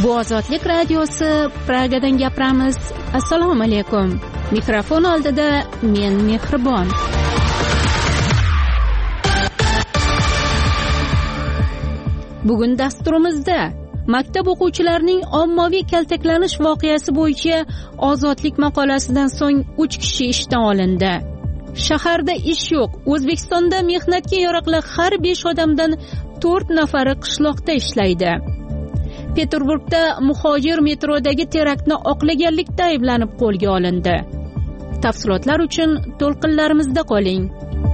Bu Ozodlik radiosi, Pragadan gapiramiz. Assalomu alaykum. Mikrofon oldida men Mehribon. Bugun dasturimizda maktab o'quvchilarining ommaviy kaltaklanish voqeasi bo'yicha Ozodlik maqolasidan so'ng 3 kishi ishdan olindi. Shaharda ish yo'q. O'zbekistonda mehnatga yaroqli har 5 odamdan 4 nafari qishloqda ishlaydi. Peterburgda muhojir metrodagi teraktni oqlaganlikda ayblanib qo'lga olindi. Tafsilotlar uchun to'lqinlarimizda qoling.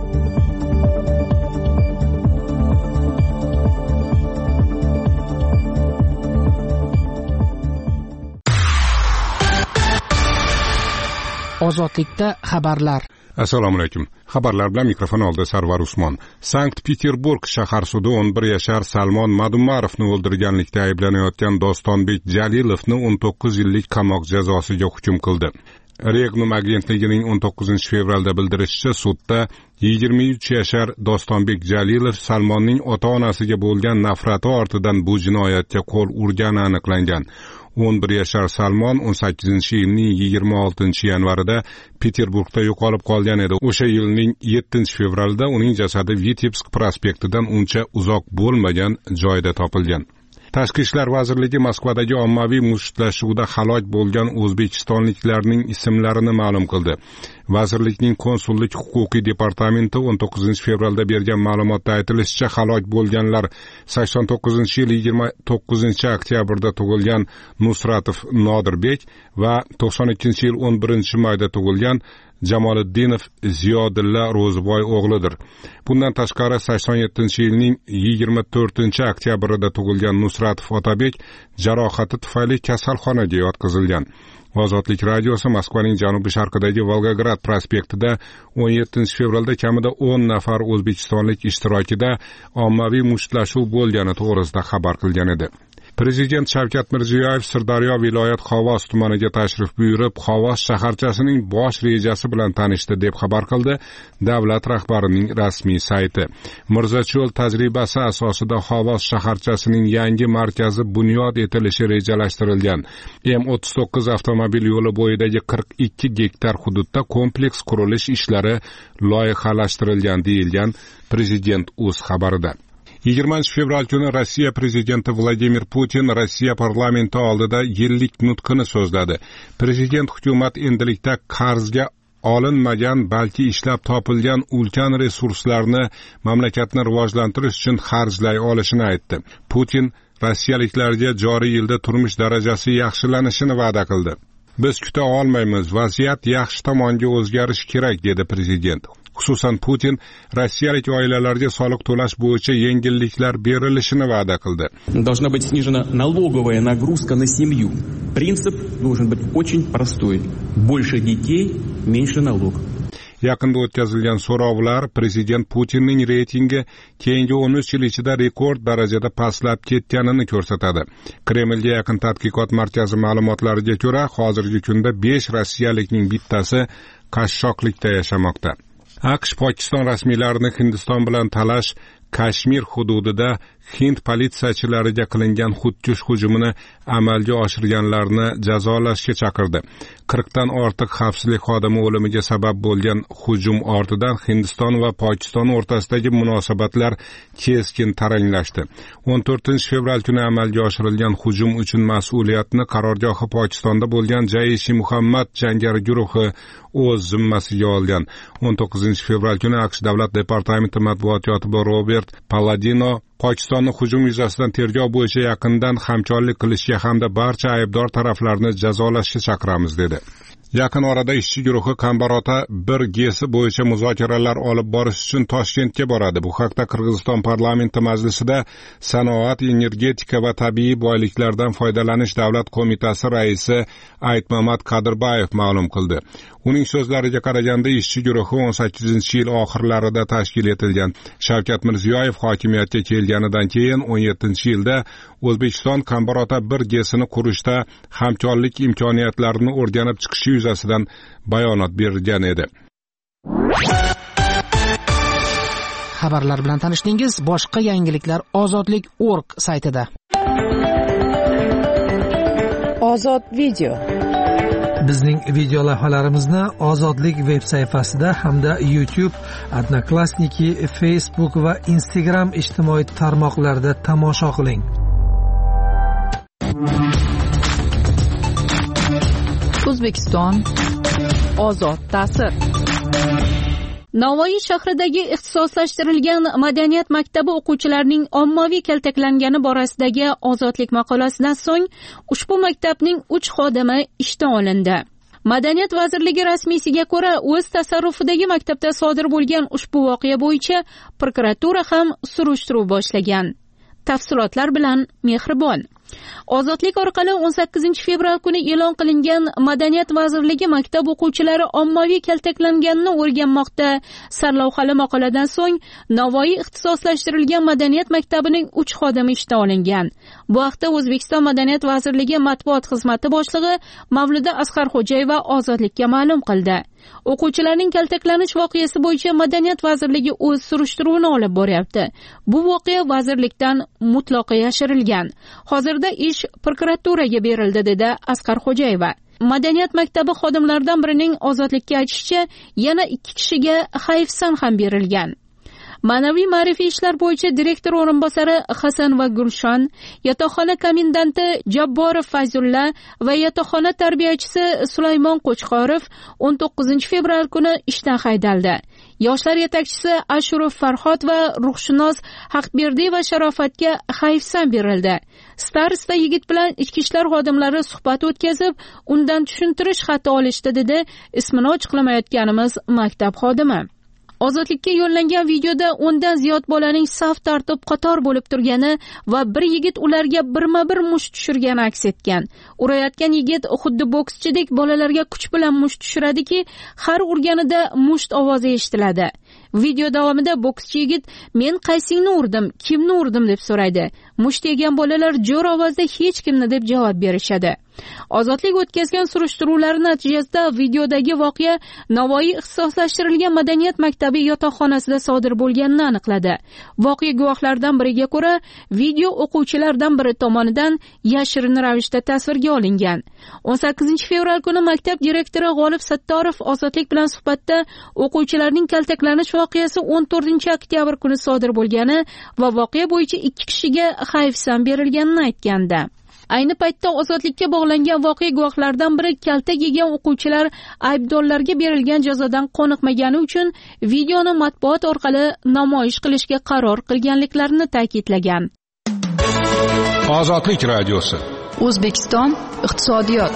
Ozodlikda xabarlar. Assalomu alaykum. Xabarlar bilan mikrofon oldida Sarvar Usmon. Sankt-Peterburg shahar sudi 11 yashar Salmon Madumarovni o'ldirganlikda ayblanayotgan Dostonbek Jalilovni 19 yillik qamoq jazosiga hukm qildi. Regnum agentligining 19-fevralda bildirishicha, sudda 23 yashar Dostonbek Jalilov Salmonning ota-onasiga bo'lgan nafrati ortidan bu jinoyatga qo'l urgani aniqlangan. 11 yashar Salmon 18-yilning 26-yanvarida Peterburgda yo'qolib qolgan edi. O'sha yilning 7-fevralida uning jasadi Vitebsk prospektidan uncha uzoq bo'lmagan joyda topilgan. Tashqi ishlar vazirligi Moskvadagi ommaviy mushtlashuvda halok bo'lgan o'zbekistonliklarning ismlarini ma'lum qildi. Vazirlikning konsullik huquqiy departamenti 19-fevralda bergan ma'lumotda aytilishicha, halok bo'lganlar 89-yil 29-oktyabrda tug'ilgan Nusratov Nodirbek va 92-yil 11-mayda tug'ilgan Jamoliddinov Ziyodilla Ro'ziboy o'g'lidir. Bundan tashqari 87-yilning 24-oktyabrida tug'ilgan Nusratov Otabek jarohati tufayli kasalxonaga yotqizilgan. Ozodlik radiosi Moskvaning janubi-sharqidagi Volgograd prospektida 17-fevralda kamida 10 nafar o'zbekistonlik ishtirokida ommaviy mushtlashuv bo'lgani to'g'risida xabar qilgan edi. Prezident Shavkat Mirziyoyev Sirdaryo viloyat Xovos tumaniga tashrif buyurib, Xovos shaharchasining bosh rejasi bilan tanishdi deb xabar qildi davlat rahbarining rasmiy sayti. Mirzacho'l tajribasi asosida Xovos shaharchasining yangi markazi bunyod etilishi rejalashtirilgan. M39 avtomobil yo'li bo'yidagi 42 gektar hududda kompleks qurilish ishlari loyihalashtirilgan deyilgan Prezident o'z xabarida. 20-fevral kuni Rossiya prezidenti Vladimir Putin Rossiya parlamenti oldida yillik nutqini so'zladi. Prezident hukumat endilikda qarzga olinmagan, balki ishlab topilgan ulkan resurslarni mamlakatni rivojlantirish uchun xarjlay olishini aytdi. Putin rossiyaliklarga joriy yilda turmush darajasi yaxshilanishini va'da qildi. Biz kuta olmaymiz, vaziyat yaxshi tomonga o'zgarishi kerak, dedi prezident. Xususan Putin rossiyalik oilalarga soliq to'lash bo'yicha yengilliklar berilishini va'da qildi. Должна быть снижена налоговая нагрузка на семью. Принцип должен быть очень простой. Больше детей, меньше налог. Yaqinda o'tkazilgan so'rovlar prezident Putinning reytingi keyingi 13 yil ichida rekord darajada pastlab ketganini ko'rsatadi. Kremlga yaqin tadqiqot markazi ma'lumotlariga ko'ra, hozirgi kunda 5 rossiyalikning bittasi qashshoqlikda yashamoqda. AQSh Pokiston rasmiylarini Hindiston bilan talash Kashmir hududida Hind politsiyachilariga qilingan xudkush hujumini amalga oshirganlarni jazolashga chaqirdi. 40 dan ortiq xavfsizlik xodimi o'limiga sabab bo'lgan hujum ortidan Hindiston va Pokiston o'rtasidagi munosabatlar keskin taranglashdi. 14-fevral kuni amalga oshirilgan hujum uchun mas'uliyatni qarorgohi Pokistonda bo'lgan Jaish-i-Muhammad jangari guruhi o'z zimmasiga olgan. 19-fevral kuni AQSh davlat departamenti matbuot kotibi Robert Palladino Pokistonning hujum yuzasidan tergov bo'yicha yaqindan hamkorlik qilishga hamda barcha aybdor taraflarni jazolashga chaqiramiz, dedi. Yaqin orada ishchi guruhi Kambarota 1G'si bo'yicha muzokaralar olib borish uchun Toshkentga boradi. Bu haqda Qirg'iziston parlamenti majlisida Sanoat, energetika va tabiiy boyliklardan foydalanish davlat qo'mitasi raisi Aytmamat Qadirbayev ma'lum qildi. Uning so'zlariga qaraganda ishchi guruhi 18-yil oxirlarida tashkil etilgan. Shavkat Mirziyoyev hokimiyatga kelganidan keyin 17-yilda O'zbekiston Kambarota 1G'sini qurishda hamkorlik imkoniyatlarini o'rganib chiqishi yuzasidan bayonot bergan edi. Xabarlar bilan tanishdingiz. Boshqa yangiliklar Ozodlik.org saytida. Ozod video. Bizning video lavhalarimizni Ozodlik veb sayfasida hamda YouTube, Odnoklassniki, Facebook va Instagram ijtimoiy tarmoqlarida tomosha qiling. O'zbekiston ozod ta'sir. Navoiy shahridagi ixtisoslashtirilgan madaniyat maktabi o'quvchilarining ommaviy kaltaklangani borasidagi Ozodlik maqolasidan so'ng ushbu maktabning 3 xodimi ishdan olindi. Madaniyat vazirligi rasmiysiga ko'ra, o'z tasarrufidagi maktabda sodir bo'lgan ushbu voqea bo'yicha prokuratura ham surishtiruv boshlagan. Tafsilotlar bilan Mehribon. Ozodlik orqali 18 fevral kuni e'lon qilingan Madaniyat vazirligi maktab o'quvchilari ommaviy kaltaklanganini o'rganmoqda sarlavhali maqoladan so'ng Navoiy ixtisoslashtirilgan madaniyat maktabining 3 xodimi ishdan olingan. Bu haqda O'zbekiston Madaniyat vazirligi matbuot xizmati boshlig'i Mavluda Asqarxo'jayeva Ozodlikka ma'lum qildi. O'quvchilarning kaltaklanish voqeasi bo'yicha Madaniyat vazirligi o'z surishtiruvini olib boryapti. Bu voqea vazirlikdan mutlaqo yashirilgan. Hozirda ish prokuraturaga berildi, dedi Asqarxo'jayeva. Madaniyat maktabi xodimlaridan birining Ozodlikka aytishicha, yana 2 kishiga hayfsan ham berilgan. Ma'naviy ma'rifiy ishlar bo'yicha direktor o'rinbosari Hasan va Gulshon, yotoqxona komendanti Jabborov Fayzulla va yotoqxona tarbiyachisi Sulaymon Qo'chqorov 19 fevral kuni ishdan haydaldi. Yoshlar yetakchisi Ashurov Farhod va ruhshunos Haqberdiy va Sharofatga hayfsan berildi. Starosta yigit bilan ichki ishlar xodimlari suhbat o'tkazib, undan tushuntirish xati olishdi, dedi ismini ochiqlamayotganimiz maktab xodimi. Ozodlikka yo'llangan videoda 10 dan ziyod bolaning saf tartib qator bo'lib turgani va bir yigit ularga birma-bir musht tushirgani aks etgan. Urayotgan yigit xuddi bokschidek bolalarga kuch bilan musht tushiradiki, har urganida musht ovozi eshitiladi. Video davomida bokschi yigit "Men qaysingni urdim, kimni urdim?" deb so'raydi. Musht yegan bolalar jo'r ovozda "Hech kimni" deb javob berishadi. Ozodlik o'tkazgan surishtiruvlar natijasida videodagi voqea Navoiy ixtisoslashtirilgan madaniyat maktabi yotoqxonasida sodir bo'lganini aniqladi. Voqea guvohlaridan biriga ko'ra, video o'quvchilardan biri tomonidan yashirin ravishda tasvirga olingan. 18 fevral kuni maktab direktori G'olib Sattorov Ozodlik bilan suhbatda o'quvchilarning kaltaklanish voqeasi 14 oktyabr kuni sodir bo'lgani va voqea bo'yicha 2 kishiga hayfsan berilganini aytgandi. Ayni paytda Ozodlikka bog'langan voqea guvohlaridan biri kaltak yegan o'quvchilar aybdorlarga berilgan jazodan qoniqmagani uchun videoni matbuot orqali namoyish qilishga qaror qilganliklarini ta'kidlagan. Ozodlik radiosi. O'zbekiston iqtisodiyot.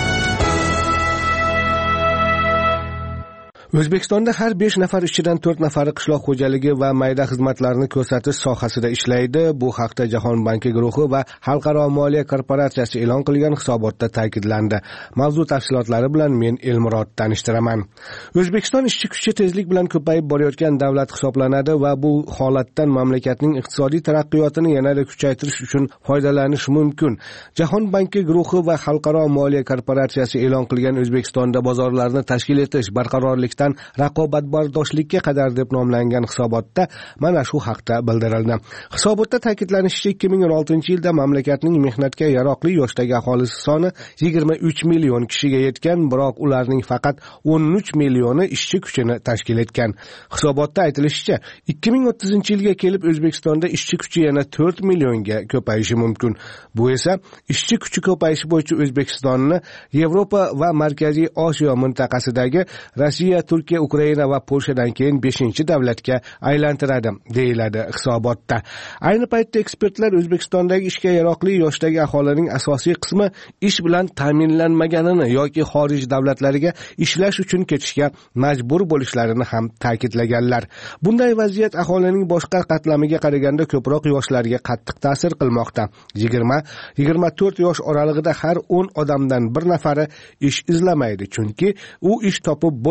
O'zbekistonda har 5 nafar ishchidan 4 nafari qishloq xo'jaligi va mayda xizmatlarni ko'rsatish sohasida ishlaydi. Bu haqda Jahon banki guruhi va Xalqaro moliya korporatsiyasi e'lon qilgan hisobotda ta'kidlandi. Mavzu tafsilotlari bilan men Elmurod tanishtiraman. O'zbekiston ishchi kuchi tezlik bilan ko'payib borayotgan davlat hisoblanadi va bu holatdan mamlakatning iqtisodiy taraqqiyotini yanada kuchaytirish uchun foydalanish mumkin. Jahon banki guruhi va Xalqaro moliya korporatsiyasi e'lon qilgan O'zbekistonda bozorlarni tashkil etish, barqarorlik raqobatbardoshlikka qadar deb nomlangan hisobotda mana shu haqda bildirildi. Hisobotda ta'kidlanishicha, 2016-yilda mamlakatning mehnatga yaroqli yoshdagi aholisi soni 23 million kishiga yetgan, biroq ularning faqat 13 millioni ishchi kuchini tashkil etgan. Hisobotda aytilishicha, 2030-yilga kelib O'zbekistonda ishchi kuchi yana 4 millionga ko'payishi mumkin. Bu esa ishchi kuchi ko'payishi bo'yicha O'zbekistonni Yevropa va Markaziy Osiyo mintaqasidagi Rossiya, Turkiya, Ukraina va Polshadan keyin 5-davlatga aylantiradi, deyiladi hisobotda. Ayni paytda ekspertlar O'zbekistondagi ishga yaroqli yoshdagi aholining asosiy qismi ish bilan ta'minlanmaganini yoki xorij davlatlariga ishlash uchun ketishga majbur bo'lishlarini ham ta'kidlaganlar. Bunday vaziyat aholining boshqa qatlamiga qaraganda ko'proq yoshlarga qattiq ta'sir qilmoqda. 20-24 yosh oralig'ida har 10 odamdan bir nafari ish izlamaydi, chunki u ish topib bo'lmaydi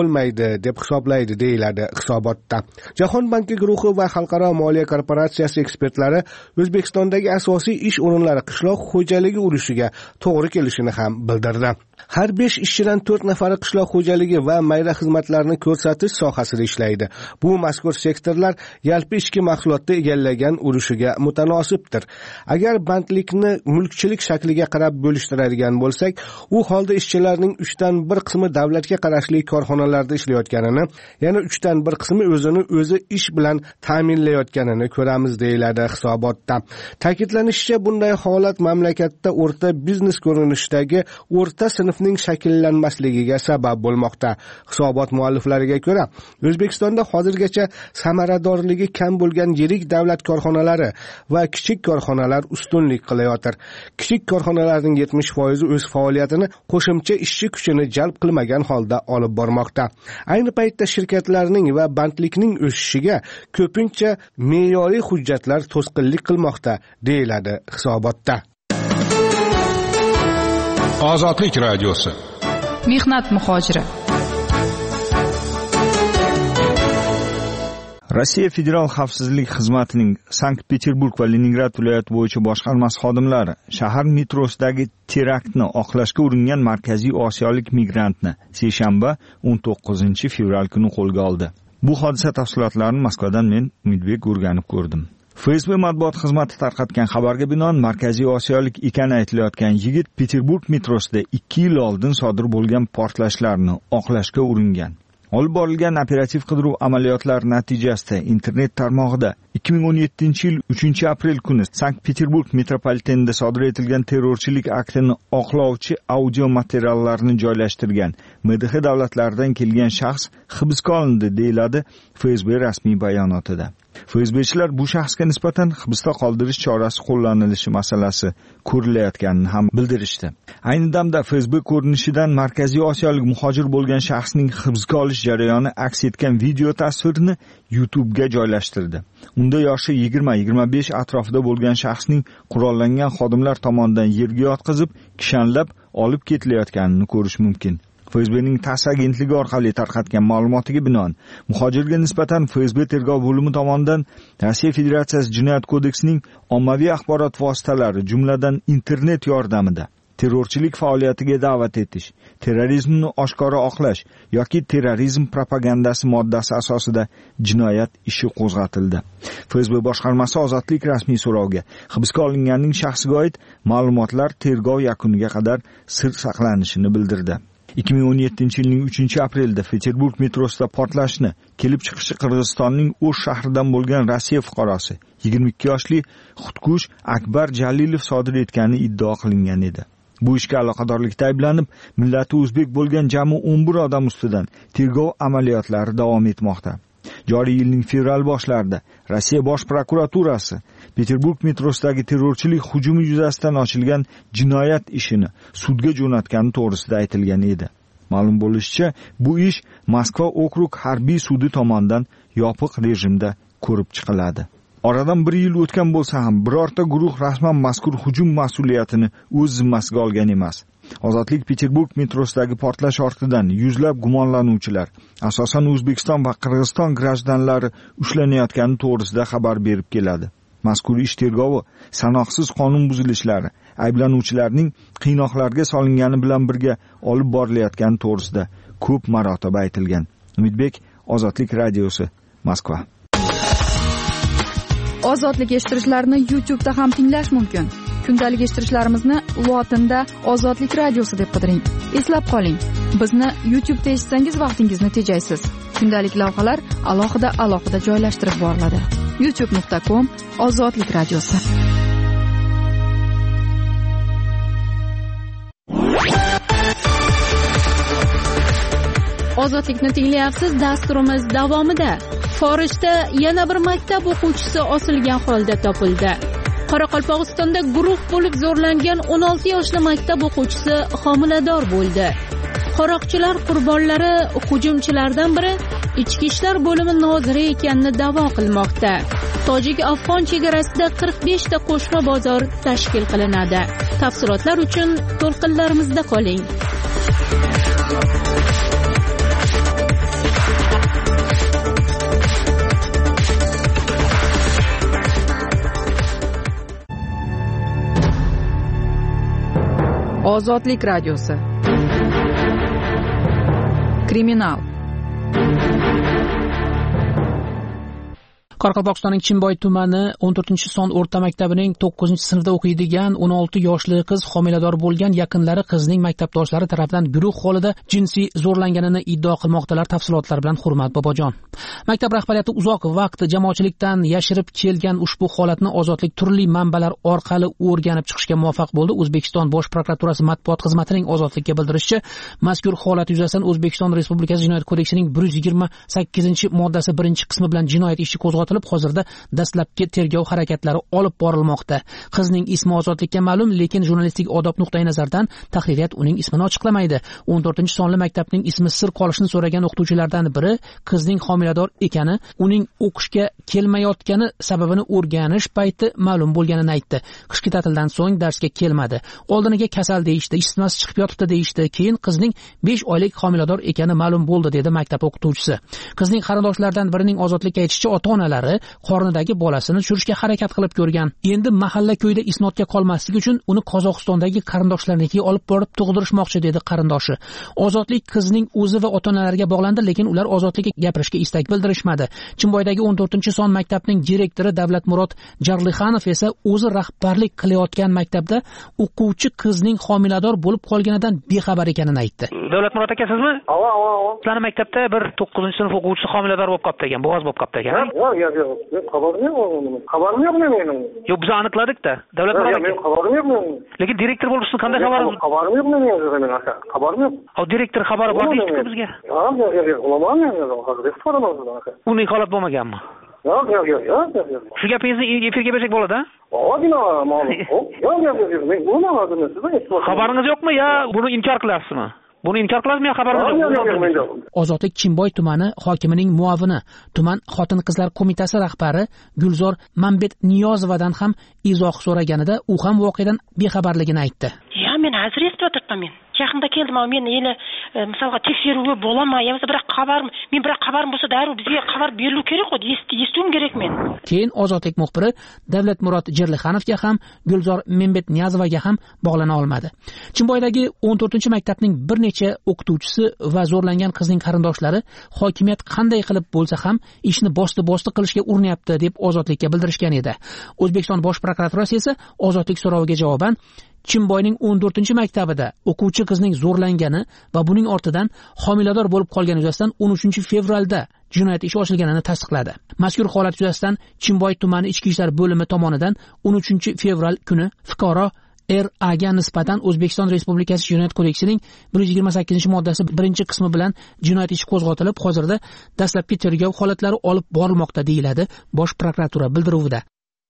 deb hisoblaydi, deyiladi hisobotda. Jahon banki guruhi va Xalqaro moliya korporatsiyasi ekspertlari O'zbekistondagi asosiy ish o'rinlari qishloq xo'jaligi urushiga to'g'ri kelishini ham bildirdi. Har 5 ishchidan 4 nafari qishloq xo'jaligi va mayda xizmatlarni ko'rsatish sohasida ishlaydi. Bu mazkur sektorlar yalpi ichki mahsulotni egallagan urushiga mutanosibdir. Agar bandlikni mulkchilik shakliga qarab bo'lishtiradigan bo'lsak, u holda ishchilarning 3dan 1 qismi davlatga qarashli korxonalarda ishlayotganini, yana 3dan 1 qismi o'zi ish bilan ta'minlayotganini ko'ramiz, deyiladi hisobotda. Ta'kidlanishicha, bunday holat mamlakatda o'rta biznes ko'rinishidagi o'rta sinfning shakllanmasligiga sabab bo'lmoqda. Hisobot mualliflariga ko'ra, O'zbekistonda hozirgacha samaradorligi kam bo'lgan yirik davlat korxonalari va kichik korxonalar ustunlik qilayotir. Kichik korxonalarning 70% o'z faoliyatini qo'shimcha ishchi kuchini jalb qilmagan holda olib bormoqda. Ayni paytda shirkatlarning va bandlikning o'sishiga ko'pincha me'yoriy hujjatlar to'sqinlik qilmoqda, deyiladi hisobotda. Ozodlik radiosi. Mehnat muhojiri. Rossiya Federal xavfsizlik xizmatining Sankt-Peterburg va Leningrad viloyati bo'yicha boshqarmasi xodimlari shahar metrosidagi teraktni oqlashga uringan Markaziy Osiyolik migrantni seshanba 19 fevral kuni qo'lga oldi. Bu hodisa tafsilotlarini Moskvadan men Umidbek o'rganib ko'rdim. FSB matbuot xizmati tarqatgan xabarga binoan Markaziy Osiyolik ekani aytilayotgan yigit Peterburg metrosida 2 yil oldin sodir bo'lgan portlashlarni oqlashga uringan. Olib borilgan operativ qidiruv amaliyotlari natijasida internet tarmog'ida 2017-yil 3-aprel kuni Sankt-Peterburg metropolitenida sodir etilgan terrorchilik aktini oqlovchi audio materiallarni joylashtirgan MDH davlatlaridan kelgan shaxs hibsga olindi, deyiladi FSB rasmiy bayonotida. FSBchilar bu shaxsga nisbatan hibsda qoldirish chorasi qo'llanilishi masalasi ko'rilayotganini ham bildirishdi. Ayni damda FSB ko'rinishidan Markaziy Osiyolik muhojir bo'lgan shaxsning hibsga olish jarayoni aks etgan video tasvirini YouTube'ga joylashtirdi. Unda yoshi 20-25 atrofida bo'lgan shaxsning qurollangan xodimlar tomonidan yerga yotqizib, kishanlab olib ketilayotganini ko'rish mumkin. FSBning TASS agentligi orqali tarqatgan ma'lumotiga binoan, muhojirga nisbatan FSB tergov bo'limi tomonidan Rossiya Federatsiyasi Jinoyat kodeksining ommaviy axborot vositalari, jumladan internet yordamida terrorchilik faoliyatiga da'vat etish, terrorizmni oshkora oqlash yoki terrorizm propagandasi moddasi asosida jinoyat ishi qo'zg'atildi. FSB boshqarmasi Ozodlik rasmiy so'rovga hibsga olinganning shaxsiga oid ma'lumotlar tergov yakuniga qadar sir saqlanishini bildirdi. 2017-yilning 3-aprelda Peterburg metrosida portlashni kelib chiqishi Qirg'izistonning O'sh shahridan bo'lgan Rossiya fuqarosi 22 yoshli Xudkush Akbar Jalilov sodir etgani iddao qilingan edi. Bu ishga aloqadorlikda ayblanib, millati o'zbek bo'lgan jami 11 odam ustidan tergov amaliyotlari davom etmoqda. Joriy yilning fevral boshlarida Rossiya Bosh prokuraturasi Peterburg metrosidagi terrorchilik hujumi yuzasidan ochilgan jinoyat ishini sudga jo'natgani to'g'risida aytilgan edi. Ma'lum bo'lishicha, bu ish Moskva okrug harbiy sudi tomonidan yopiq rejimda ko'rib chiqiladi. Oradan 1 yil o'tgan bo'lsa ham birorta guruh rasman mazkur hujum mas'uliyatini o'z zimmasiga olgan emas. Ozodlik Peterburg metrosidagi portlash ortidan yuzlab gumonlanuvchilar, asosan O'zbekiston va Qirg'iziston grajdanlari ushlanayotgani to'g'risida xabar berib keladi. Mazkur ish tergovi sanoqsiz qonun buzilishlari, ayblanuvchilarning qiynoqlarga solingani bilan birga olib borilayotgani to'g'risida ko'p marotaba aytilgan. Umidbek, Ozodlik radiosi, Moskva. Ozodlik eshittirishlarni YouTube'da ham tinglash mumkin. Kundalik eshittirishlarimizni lotinda Ozodlik radiosi deb qidiring. Eslab qoling, bizni YouTube'da eshitsangiz vaqtingizni tejaysiz. Kundalik lavhalar alohida joylashtirib boriladi. youtube.com Ozodlik radiosi. Ozodlikni tinglayapsiz. Dasturimiz davomida Forijda yana bir maktab o'quvchisi osilgan holda topildi. Qoraqalpog'istonda guruh bo'lib zo'rlangan 16 yoshli maktab o'quvchisi homilador bo'ldi. Qaroqchilar qurbonlari hujumchilardan biri ichki ishlar bo'limi noziri ekanini da'vo qilmoqda. Tojik-afg'on chegarasida 45 ta qo'shma bozor tashkil qilinadi. Tafsilotlar uchun to'lqinlarimizda qoling. Ozodlik radiosi. Kriminal. Qoraqalpog'istonning Chimboy tumani 14-son o'rta maktabining 9-sinfda o'qiydigan 16 yoshli qiz homilador bo'lgan, yaqinlari qizning maktabdoshlari tomonidan guruh holida jinsiy zo'rlanganini iddao qilmoqdalar. Tafsilotlar bilan Hurmat Bobojon. Maktab rahbariyati uzoq vaqt jamoatchilikdan yashirib kelgan ushbu holatni Ozodlik turli manbalar orqali o'rganib chiqishga muvaffaq bo'ldi. O'zbekiston Bosh prokuraturasi matbuot xizmatining Ozodlikka bildirishicha, mazkur holat yuzasidan O'zbekiston Respublikasi Jinoyat kodeksining 128-moddasi 1-qismi bilan jinoyat ishi qo'zg'atilib, hozirda dastlabki tergov harakatlari olib borilmoqda. Qizning ismi ozodlikka ma'lum, lekin jurnalistik odob nuqtai nazaridan tahririyat uning ismini ochiqlamaydi. 14-sonli maktabning ismi sir qolishini so'ragan o'qituvchilardan biri qizning homilador ekani, uning o'qishga kelmayotgani sababini o'rganish payti ma'lum bo'lganini aytdi. Qishki ta'tildan so'ng darsga kelmadi. Oldiniga kasal deyishdi, isitmasi chiqib yotibdi deyishdi. Keyin qizning 5 oylik homilador ekani ma'lum bo'ldi, dedi maktab o'qituvchisi. Qizning qarindoshlaridan birining Ozodlikka aytishicha, ota-onalar qornidagi bolasini tushirishga harakat qilib ko'rgan. Endi mahalla ko'yda isnodga qolmaslik uchun uni Qozog'istondagi qarindoshlarinikiga olib borib tug'dirishmoqchi, dedi qarindoshi. Ozodlik qizning o'zi va ota-onalariga bog'landi, lekin ular Ozodlikka gapirishga istak bildirishmadi. Chimboydagi 14-son maktabning direktori Davlatmurod Jarlixanov esa o'zi rahbarlik qilayotgan maktabda o'quvchi qizning homilador bo'lib qolganidan bexabar ekanini aytdi. Davlatmurod aka, sizmi? Sizlarning maktabda bir 9-sinf o'quvchisi homilador bo'lib qolibdi ekan, bo'g'oz bo'lib qolibdi ekan. Xabarim yo'q mening. Yo'q, biz aniqladik-da. Davlatmurod aka. Xabarim yo'q mening. Lekin direktor bo'lishini qanday xabaringiz? Xabarim yo'q mening aka. Xabarim yo'q. Direktor xabari bor deydi bizga. Uning holat bo'lmaganmi? Yo'q. Shu gapingizni efirga bersak bo'ladi-a? Xabaringiz yo'qmi yo buni inkor qilasizmi? Buni inkor qilasizmi yo xabaringiz yo'q? Ozodlik Chimboy tumani hokimining muavini, tuman xotin-qizlar qo'mitasi rahbari Gulzor Mambetniyozovadan ham izoh so'raganida u ham voqeadan bexabarligini aytdi. Men hozir eshitib o'tiribman. Yaqinda keldim, men yana misolga tekshiruvi bo'laman, yo'qsa bir xabarim bo'lsa darrov bizga xabar berilib kerak-ku, eshitishim kerak men. Keyin Ozodlik muxbiri Davlatmurod Jarlixanovga ham, Gulzor Mambetniyozovaga ham bog'lana olmadi. Chimboydagi 14-maktabning bir necha o'qituvchisi va zo'rlangan qizning qarindoshlari hokimiyat qanday qilib bo'lsa ham ishni bosti qilishga urinyapti deb Ozodlikka bildirishgan edi. O'zbekiston Bosh prokuraturasi esa Ozodlik so'roviga javoban Chimboyning 14-maktabida o'quvchi qizning zo'rlangani va buning ortidan homilador bo'lib qolgani yuzasidan 13-fevralda jinoyat ishi ochilganini tasdiqladi. Mazkur holat yuzasidan Chimboy tumani ichki ishlar bo'limi tomonidan 13-fevral kuni fuqaro R.A.ga nisbatan O'zbekiston Respublikasi Jinoyat kodeksining 128-moddasi 1-qismi bilan jinoyat ishi qo'zg'atilib, hozirda dastlabki tergov holatlari olib borilmoqda, deyiladi Bosh prokuratura bildiruvida.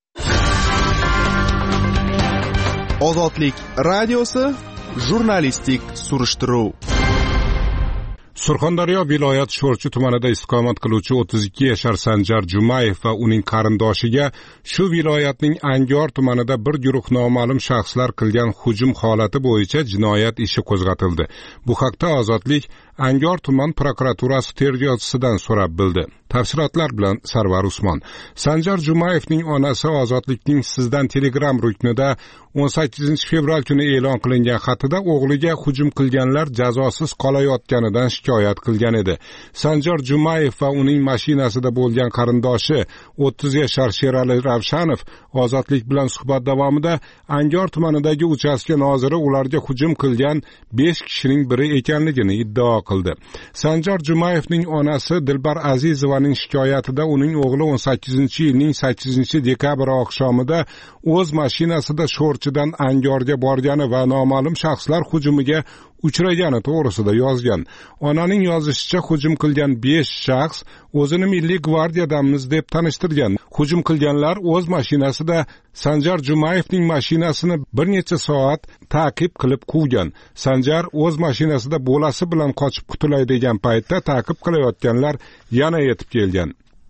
Ozodlik radiosi jurnalistik surishtiruv. Surxondaryo viloyat Sho'rchi tumanida istiqomat qiluvchi 32 yashar Sanjar Jumayev va uning qarindoshiga shu viloyatning Angor tumanida bir guruh noma'lum shaxslar qilgan hujum holati bo'yicha jinoyat ishi qo'zg'atildi. Bu haqda Ozodlik Angor tuman prokuraturasi tergovchisidan so'rab bildi. Tafsilotlar bilan Sarvar Usmon. Sanjar Jumayevning onasi Ozodlikning Sizdan Telegram ruknida 18-fevral kuni e'lon qilingan xatida o'g'liga hujum qilganlar jazosiz qolayotganidan shikoyat qilgan edi. Sanjar Jumayev va uning mashinasida bo'lgan qarindoshi 30 yashar Sherali Ravshanov Ozodlik bilan suhbat davomida Angor tumanidagi uchastka noziri ularga hujum qilgan 5 kishining biri ekanligini iddao qildi. Sanjar Jumayevning onasi Dilbar Azizovaning shikoyatida uning o'g'li 18-yilning 8-dekabr oqshomida o'z mashinasida Sho'rchidan Angorga borgani va noma'lum shaxslar hujumiga uchragani to'g'risida yozgan. Onaning yozishicha, hujum qilgan 5 shaxs o'zini Milliy gvardiyadamiz deb tanishtirgan. Hujum qilganlar o'z mashinasida Sanjar Jumayevning mashinasini bir necha soat ta'qib qilib quvgan. Sanjar o'z mashinasida bolasi bilan qochib qutulay degan paytda ta'qib qilayotganlar yana yetib kelgan.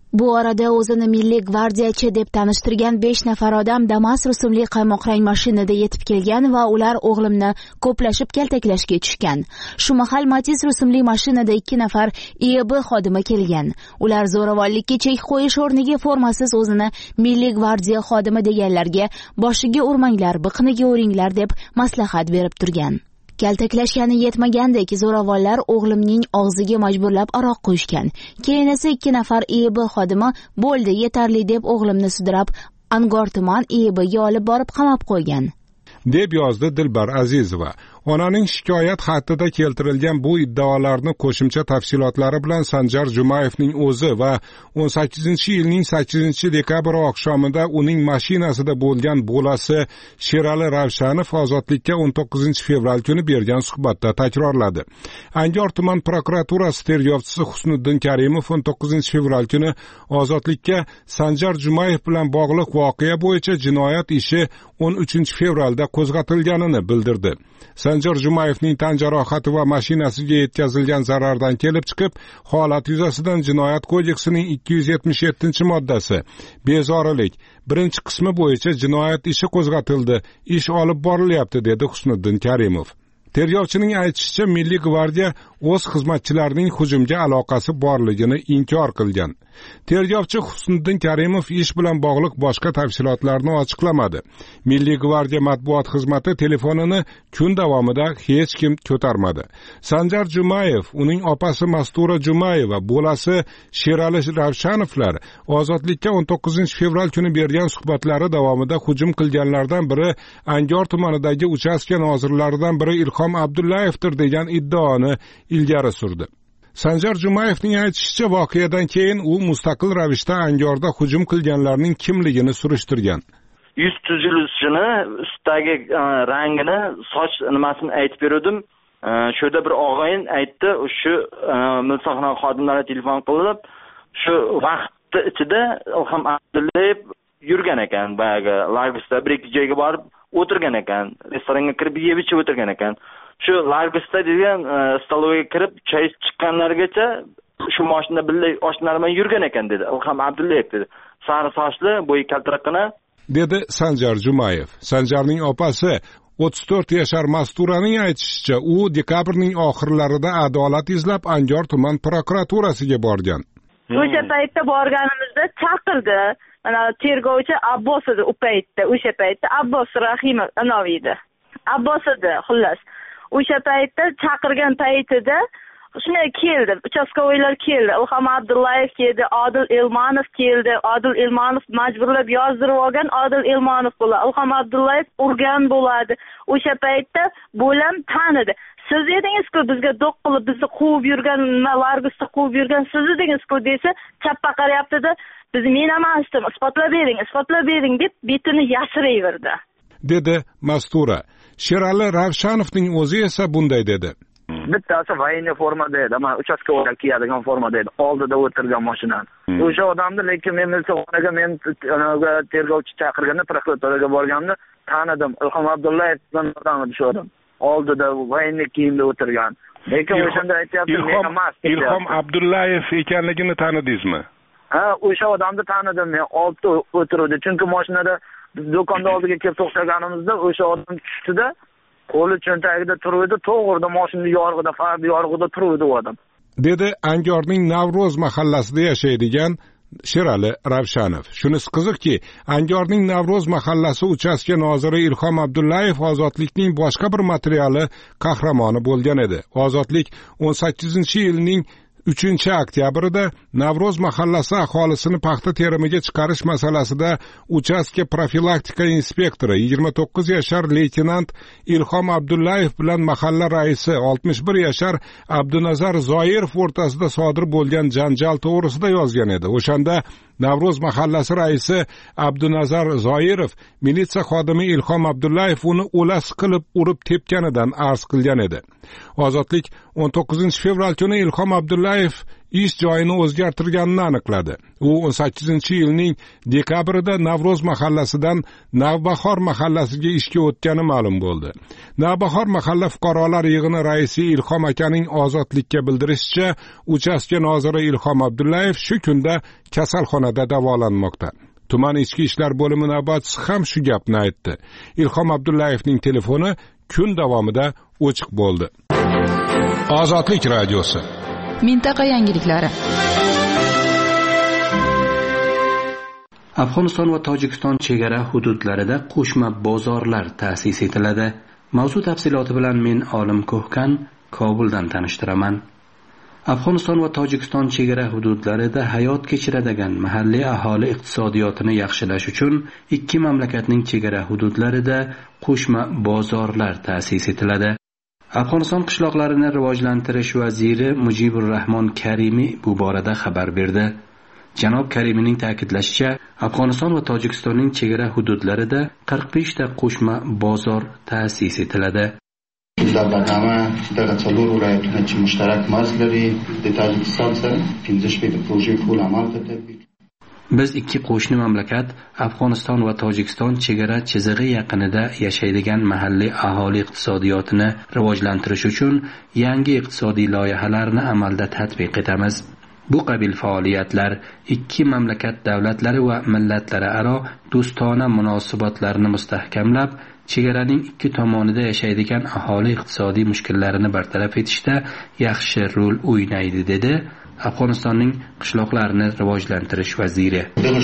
Bu orada o'zini milliy gvardiyachi deb tanishtirgan 5 nafar odam Damas rusumli qaymoqrang mashinada yetib kelgan va ular o'g'limni ko'plashib kaltaklashga tushgan. Shu mahal Matiz rusumli mashinada 2 nafar IEB xodimi kelgan. Ular zo'ravonlikka chek qo'yish o'rniga formasiz o'zini milliy gvardiya xodimi deganlarga boshiga urmanglar, biqiniga uringlar deb maslahat berib turgan. Kaltaklashgani yetmagandek zo'ravonlar o'g'limning og'ziga majburlab aroq qo'yishgan. Keyin esa 2 nafar IEB xodimi bo'ldi, yetarli deb o'g'limni sudrab Angor tuman IEBga olib borib qamab qo'ygan, deb yozdi Dilbar Azizova. Onaning shikoyat xatida keltirilgan bu iddaolarni qo'shimcha tafsilotlari bilan Sanjar Jumayevning o'zi va 18-yilning 8-dekabr oqshomida uning mashinasida bo'lgan bolasi Sherali Ravshanov Ozodlikka 19-fevral kuni bergan suhbatda takrorladi. Angor tuman prokuraturasi tergovchisi Husniddin Karimov 19-fevral kuni Ozodlikka Sanjar Jumayev bilan bog'liq voqea bo'yicha jinoyat ishi 13-fevralda qo'zg'atilganini bildirdi. Sanjar Jumayevning tan jarohati va mashinasiga yetkazilgan zarardan kelib chiqib, holat yuzasidan Jinoyat kodeksining 277-moddasi bezorilik 1-qismi bo'yicha jinoyat ishi qo'zg'atildi. Ish olib borilyapti, dedi Husniddin Karimov. Tergovchining aytishicha, Milliy gvardiya o'z xizmatchilarining hujumga aloqasi borligini inkor qilgan. Tergovchi Husniddin Karimov ish bilan bog'liq boshqa tafsilotlarni ochiqlamadi. Milliy gvardiya matbuot xizmati telefonini kun davomida hech kim ko'tarmadi. Sanjar Jumayev, uning opasi Mastura Jumayeva, bolasi Sherali Ravshanovlar Ozodlikka 19-fevral kuni bergan suhbatlari davomida hujum qilganlardan biri Angor tumanidagi uchastka nozirlaridan biri Ilhom Abdullayevdir degan iddaoni ilgari surdi. Sanjar Jumayevning aytishicha, voqeadan keyin u mustaqil ravishda Angorda hujum qilganlarning kimligini surishtirgan. Yuz tuzilishini, ustidagi rangini, soch nimasini aytib berdim. Shuda bir og'ayin aytdi, shu milsoxona xodimlariga telefon qilib, shu vaqt ichida Ilhom Abdullayev yurgan ekan, bagi Largisda bir-ikki joyga borib o'tirgan ekan, restoranga kirib yeb ichib o'tirgan ekan. Shu Largisda degan stolovaga kirib choy chiqqanlargacha shu mashinada birga oshnalar bilan yurgan ekan, dedi Ilhom Abdullayev, dedi. Sari sochli, bo'yi kaltaroqqina, dedi Sanjar Jumayev. Sanjarning opasi 34 yashar Masturaning aytishicha, u dekabrning oxirlarida adolat izlab Angor tuman prokuraturasiga borgan. O'sha paytda borganimizda chaqirdi. Mana tergovchi Abbos edi u paytda. O'sha paytda Abbos Rahimov edi. Abbos edi, xullas. O'sha paytda chaqirgan paytida shunday keldi, uchastkovoylar keldi, Ilhom Abdullayev keldi, Odil Elmanov keldi. Odil Elmanov majburlab yozdirib olgan, Odil Elmanov bo'ladi. Ilhom Abdullayev urgan bo'ladi. O'sha paytda bo'lam tanidi. Siz edingiz-ku bizga do'q qilib bizni quvib yurgan, Largisda quvib yurgan siz edingiz-ku desa, chappa qarayapti-da, biz men emasdim, isbotlab bering deb betini yashirayverdi, dedi Mastura. Sherali Ravshanovning o'zi esa bunday dedi. Bittasi voyinniy formada edi, mana uchastkovoylar kiyadigan formada edi, oldida o'tirgan mashinani. O'sha odamni lekin men milsoxonaga tergovchi chaqirganda, prokuraturaga borganimda tanidim. Ilhom Abdullayev odam shu odam. Oldida voyinniy kiyimda o'tirgan. Lekin o'shanda aytayapti, men emas. Ilhom Abdullayev ekanligini tanidingizmi? Ha, o'sha odamni tanidim men, oldida o'tirdi. Chunki mashinada biz do'konda oldiga kelib to'xtaganimizda o'sha odam tushdi-da, qo'li cho'ntagida turibdi, to'g'rida mashinaning yorug'ida, fardi yorug'ida turibdi u odam, dedi Angorning Navro'z mahallasida yashaydigan Sherali Ravshanov. Shunisi qiziqki, Angorning Navro'z mahallasi uchastka noziri Ilhom Abdullayev Ozodlikning boshqa bir materiali qahramoni bo'lgan edi. Ozodlik 18-yilning 3-oktyabrida Navro'z mahallasi aholisini paxta terimiga chiqarish masalasida uchastka profilaktika inspektori 29 yashar leytenant Ilhom Abdullayev bilan mahalla raisi 61 yashar Abdunazar Zoirov o'rtasida sodir bo'lgan janjal to'g'risida yozgan edi. O'shanda Navro'z mahallasi raisi Abdunazar Zoirov militsiya xodimi Ilhom Abdullayev uni o'las qilib urib tepganidan arz qilgan edi. Ozodlik 19-fevral kuni Ilhom Abdullayev ish joyini o'zgartirganini aniqladi. U 18-yilning dekabrida Navro'z mahallasidan Navbahor mahallasiga ishga o'tgani ma'lum bo'ldi. Navbahor mahalla fuqarolar yig'ini raisi Ilhom akaning ozodlikka bildirishicha, uchastka noziri Ilhom Abdullayev shu kunda kasalxonada davolanmoqda. Tuman ichki ishlar bo'limi navbatchisi ham shu gapni aytdi. Ilhom Abdullayevning telefoni kun davomida o'chiq bo'ldi. Ozodlik radiosi. Mintaqa yangiliklari. Afg'oniston va Tojikiston chegara hududlarida qo'shma bozorlar ta'sis etiladi. Mavzu tafsiloti bilan men Olim Ko'hkan Kobuldan tanishtiraman. Afg'oniston va Tojikiston chegara hududlarida hayot kechiradigan mahalliy aholi iqtisodiyotini yaxshilash uchun ikki mamlakatning chegara hududlarida qo'shma bozorlar ta'sis etiladi. Afg'oniston qishloqlarini rivojlantirish vaziri Mujibur Rahmon Karimiy bu borada xabar berdi. Janob Karimining ta'kidlashicha, Afg'oniston va Tojikistonning chegara hududlarida 45 ta qo'shma bozor ta'sis etiladi. در برنامه دغه څلور ولایتونه چې مشترک مرز لري د تاجکستان سره 15 پروژې ټول عمل ته تطبیق. Biz ikki qo'shni mamlakat Afg'oniston va Tojikiston chegara chizig'i yaqinida yashaydigan mahalliy aholi iqtisodiyotini rivojlantirish uchun yangi iqtisodiy loyihalarni amalda tatbiq etamiz. Bu qabil faoliyatlar ikki mamlakat davlatlari va millatlari aro do'stona munosabatlarni mustahkamlab, chegaraning ikki tomonida yashaydigan aholi iqtisodiy mushkullarini bartaraf etishda yaxshi rol o'ynaydi, dedi Afg'onistonning qishloqlarini rivojlantirish vaziri.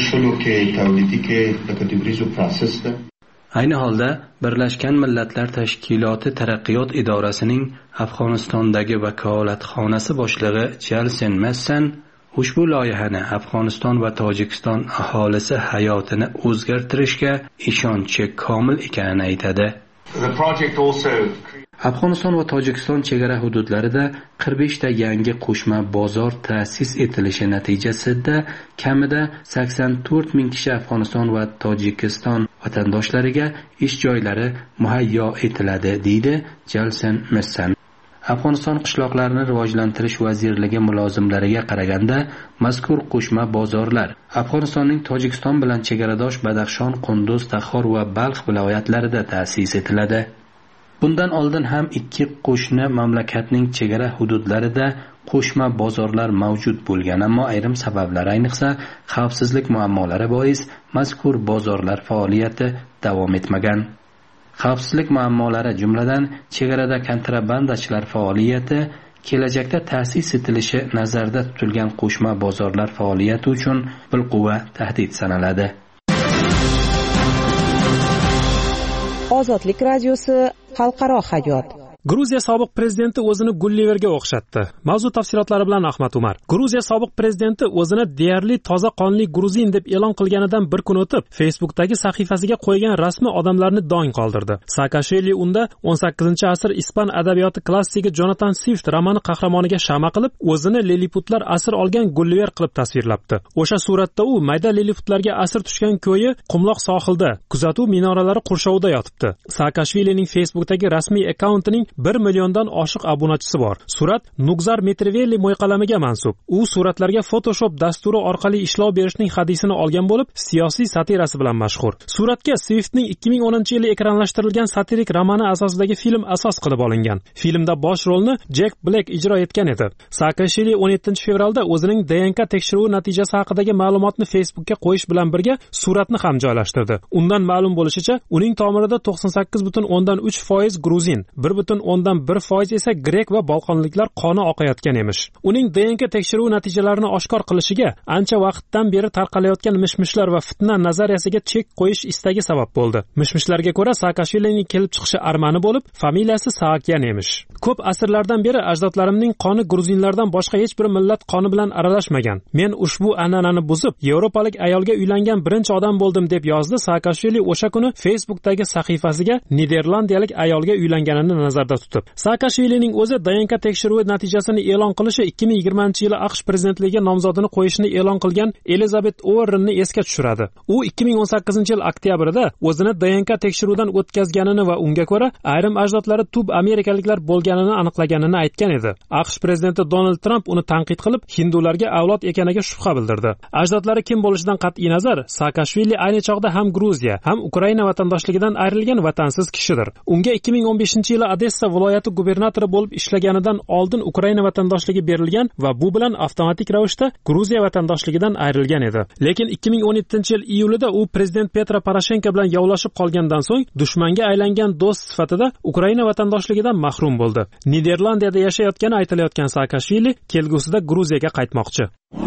Ayni holda Birlashgan Millatlar Tashkiloti Taraqqiyot idorasining Afg'onistondagi vakolatxonasi boshlig'i Jalsen Messan ushbu loyihani Afg'oniston va Tojikiston aholisi hayotini o'zgartirishga ishonchi komil ekanini aytadi. Afg'oniston va Tojikiston chegara hududlarida 45 ta yangi qo'shma bozor ta'sis etilishi natijasida kamida 84 ming kishi Afg'oniston va Tojikiston vatandoshlariga ish joylari muhayyo etiladi, deydi Jalsen Messan. Afg'oniston qishloqlarini rivojlantirish vazirligi mulozimlariga qaraganda, mazkur qo'shma bozorlar Afg'onistonning Tojikiston bilan chegaradosh Badaxshon, Qunduz, Taxor va Balx viloyatlarida ta'sis etiladi. Bundan oldin ham ikki qo'shni mamlakatning chegara hududlarida qo'shma bozorlar mavjud bo'lgan, ammo ayrim sabablar, ayniqsa xavfsizlik muammolari bois mazkur bozorlar faoliyati davom etmagan. Xavfsizlik muammolari jumladan chegarada kontrabandachilar faoliyati, kelajakda ta'sis etilishi nazarda tutilgan qo'shma bozorlar faoliyati uchun bilquva tahdid sanaladi. Ozodlik radiosi xalqaro hayot. Gruziya sobiq prezidenti o'zini Gulliverga o'xshatdi. Mavzu tafsilotlari bilan Ahmad Umar. Gruziya sobiq prezidenti o'zini deyarli toza qonli gruzin deb e'lon qilganidan bir kun o'tib, Facebook'dagi sahifasiga qo'ygan rasmi odamlarni dong qoldirdi. Saakashvili unda 18-asr ispan adabiyoti klassigi Jonathan Swift romani qahramoniga shama qilib, o'zini liliputlar asir olgan Gulliver qilib tasvirlabdi. O'sha suratda u mayda liliputlarga asir tushgan ko'yi qumloq sohilda, kuzatuv minoralari qurshovida yotibdi. Saakashvilining Facebook'dagi rasmiy akkauntining 1 milliondan oshiq obunachisi bor. Surat Nugzar Metriveli mo'yqalamiga mansub. U suratlarga Photoshop dasturi orqali ishlov berishning hadisini olgan bo'lib, siyosiy satirasi bilan mashhur. Suratga Swiftning 2010-yili ekranlashtirilgan satirik romani asosidagi film asos qilib olingan. Filmda bosh rolni Jack Black ijro etgan edi. Saakashvili 17-fevralda o'zining DNK tekshiruvi natijasi haqidagi ma'lumotni Facebook'ga qo'yish bilan birga suratni ham joylashtirdi. Undan ma'lum bo'lishicha, uning tomirida 98.3% gruzin, 1.1% esa grek va bolqonliklar qoni oqayotgan emish. Uning DNK tekshiruvi natijalarini oshkor qilishiga ancha vaqtdan beri tarqalayotgan mishmishlar va fitna nazariyasiga chek qo'yish istagi sabab bo'ldi. Mishmishlarga ko'ra Saakashvilining kelib chiqishi armani bo'lib, familiyasi Saakyan emish. Ko'p asrlardan beri ajdodlarimning qoni gruzinlardan boshqa hech bir millat qoni bilan aralashmagan. Men ushbu an'anani buzib, yevropalik ayolga uylangan birinchi odam bo'ldim, deb yozdi Saakashvili o'sha kuni Facebook'dagi sahifasiga niderlandiyalik ayolga uylanganini nazarda nazarda tutib, Saakashvilining o'zi DNK tekshiruvi natijasini e'lon qilishi 2020-yili AQSh prezidentligiga nomzodini qo'yishini e'lon qilgan Elizabet Warrenni esga tushiradi. U 2018-yil oktyabrida o'zini DNK tekshiruvdan o'tkazganini va unga ko'ra ayrim ajdodlari tub amerikaliklar bo'lganini aniqlaganini aytgan edi. AQSh prezidenti Donald Trump uni tanqid qilib, hindularga avlod ekaniga shubha bildirdi. Ajdodlari kim bo'lishidan qat'iy nazar, Saakashvili ayni chog'da ham Gruziya, ham Ukraina vatandoshligidan ayrilgan vatansiz kishidir. Unga 2015-yili Odessa viloyati gubernatori bo'lib ishlaganidan oldin Ukraina vatandoshligi berilgan va bu bilan avtomatik ravishda Gruziya vatandoshligidan ayrilgan edi. Lekin 2017-yil iyulida u prezident Petro Poroshenko bilan yovlashib qolgandan so'ng dushmanga aylangan do'st sifatida Ukraina vatandoshligidan mahrum bo'ldi. Niderlandiyada yashayotgani aytilayotgan Saakashvili kelgusida Gruziyaga qaytmoqchi.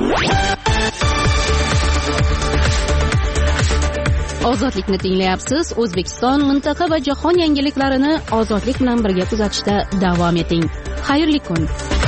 Ozodlikni tinglayapsiz. O'zbekiston, mintaqa va jahon yangiliklarini ozodlik bilan birga kuzatishda davom eting. Xayrli kun.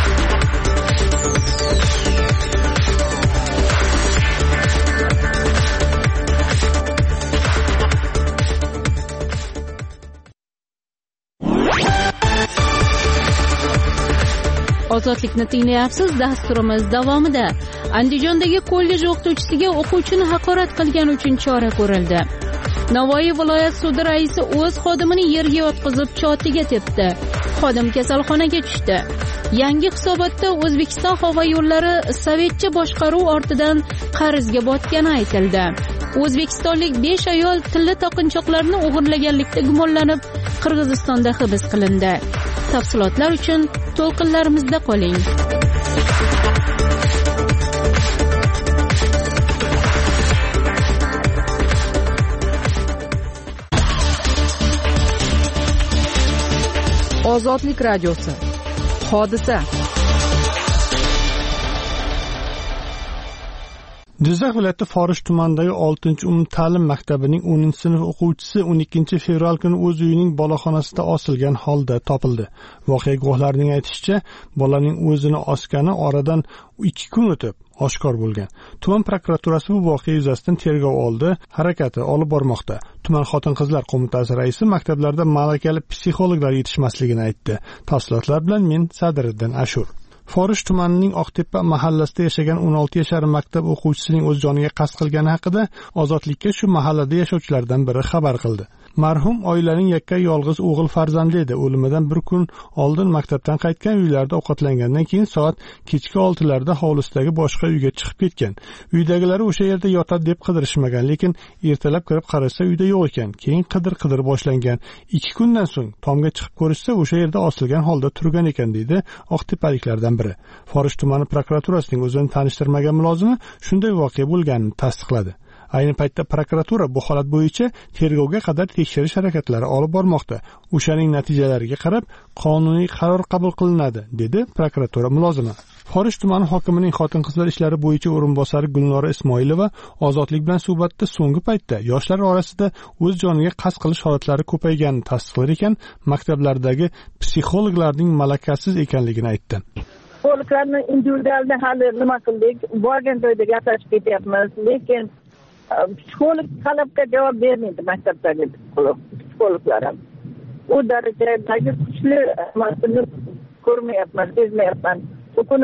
Ozodlikni tinglayapsiz. Dasturimiz davomida Andijondagi kollej o'qituvchisiga o'quvchini haqorat qilgani uchun chora ko'rildi. Navoiy viloyat sudi raisi o'z xodimini yerga yotqizib chotiga tepdi. Xodim kasalxonaga tushdi. Yangi hisobotda O'zbekiston havo yo'llari sovetcha boshqaruv ortidan qarzga botgani aytildi. O'zbekistonlik 5 ayol tilla taqinchoqlarni o'g'irlaganlikda gumonlanib Qirg'izistonda hibs qilindi. Tafsilotlar uchun to'lqinlarimizda qoling. Ozodlik radiosi. Hodisa. Jizzax viloyati Forish tumanidagi 6-umumta'lim maktabining 10-sinf o'quvchisi 12 fevral kuni o'z uyining boloxonasida osilgan holda topildi. Voqea guvohlarining aytishicha, bolaning o'zini osgani oradan 2 kun o'tib oshkor bo'lgan. Tuman prokuraturasi bu voqea yuzasidan tergov oldi, harakati olib bormoqda. Tuman xotin-qizlar qo'mitasi raisi maktablarda malakali psixologlar yetishmasligini aytdi. Tafsilotlar bilan men Sadiriddin Ashur. Forish tumanining Oqtepa mahallasida yashagan 16 yashar maktab o'quvchisining o'z joniga qasd qilgani haqida Ozodlikka shu mahallada yashovchilardan biri xabar qildi. Marhum oilaning yakka yolg'iz o'g'il farzandi edi. O'limidan bir kun oldin maktabdan qaytgan, uylarida ovqatlangandan keyin soat kechki 6larda hovlisidagi boshqa uyga chiqib ketgan. Uydagilari o'sha yerda yotadi deb qidirishmagan, lekin ertalab kirib qarasa uyda yo'q ekan. Keyin qidir boshlangan. 2 kundan so'ng tomga chiqib ko'rishsa o'sha yerda osilgan holda turgan ekan, deydi Oqtepaliklardan biri. Forish tumani prokuraturasining o'zini tanishtirmagan mulozimi shunday voqea bo'lganini tasdiqladi. Ayni paytda prokuratura bu holat bo'yicha tergovga qadar tekshirish harakatlari olib bormoqda. O'shaning natijalariga qarab qonuniy qaror qabul qilinadi, dedi prokuratura mulozimi. Forish tumani hokimining xotin-qizlar ishlari bo'yicha o'rinbosari Gulnora Ismoilova Ozodlik bilan suhbatda so'nggi paytda yoshlar orasida o'z joniga qasd qilish holatlari ko'payganini tasdiqlar ekan, maktablardagi psixologlarning malakasiz ekanligini aytdi. Psixologlarni individualda hali nima qildik? Borgan joyda gaplashib ketyapmiz, lekin psixolog talabga javob bermaydi maktabdagi psixologlar ham. U darajadagi kuchli emasini ko'rmayapman, sezmayapman. Bu kuni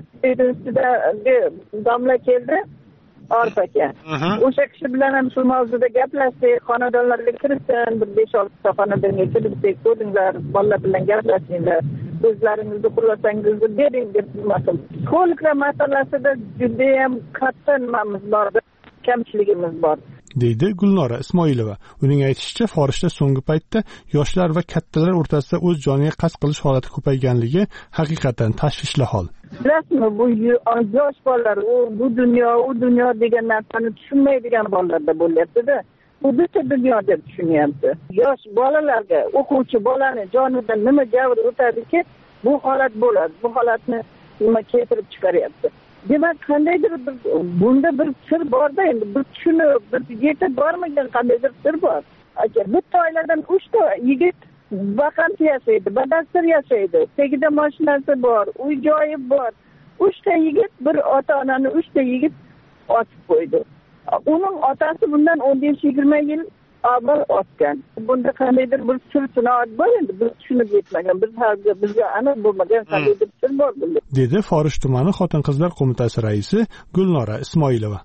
viloyatidagi domla keldi, Orif aka. O'sha kishi bilan ham shu mavzuda gaplashdik, xonadonlarga kirsin, bir 5-6 xonadonga kirib ko'ringlar, bolalar bilan gaplashinglar, o'zlaringizni xohlasangiz bering deb nima qildi. Psixologlar masalasida juda ham katta nimamiz bor, kamchiligimiz bor, deydi Gulnora Ismoilova. Uning aytishicha, Forishda so'nggi paytda yoshlar va kattalar o'rtasida o'z joniga qasd qilish holati ko'payganligi haqiqatan tashvishli hol. Bilasizmi, bu yosh bolalar, bu dunyo degan narsani tushunmaydigan bolalarda bo'lyapti-da. Bu bitta dunyo deb tushunyapti. Yosh bolalarga, o'quvchi bolani jonidan nima javr o'tadiki, bu holat bo'ladi. Bu holatni nima keltirib chiqaryapti. Demak, qandaydir bunda bir sir bor-da, endi bir tushunib, bir yetib bormagan qandaydir sir bor. Aka, bitta oiladan 3 ta yigit vaqant yashaydi, badastir yashaydi. Tegida mashinasi bor, uy joyi bor. 3 ta yigit, bir ota-onani 3 ta yigit otib qo'ydi. Uning otasi bundan 15-20 yil bir otgan. Bunda qandaydir bir sir-sinoat bor endi, biz tushunib yetmagan, bizga aniq bo'lmagan qandaydir sir bor bunda. Dedi Forish tumani Xotin-qizlar qo'mitasi raisi Gulnora Ismoilova.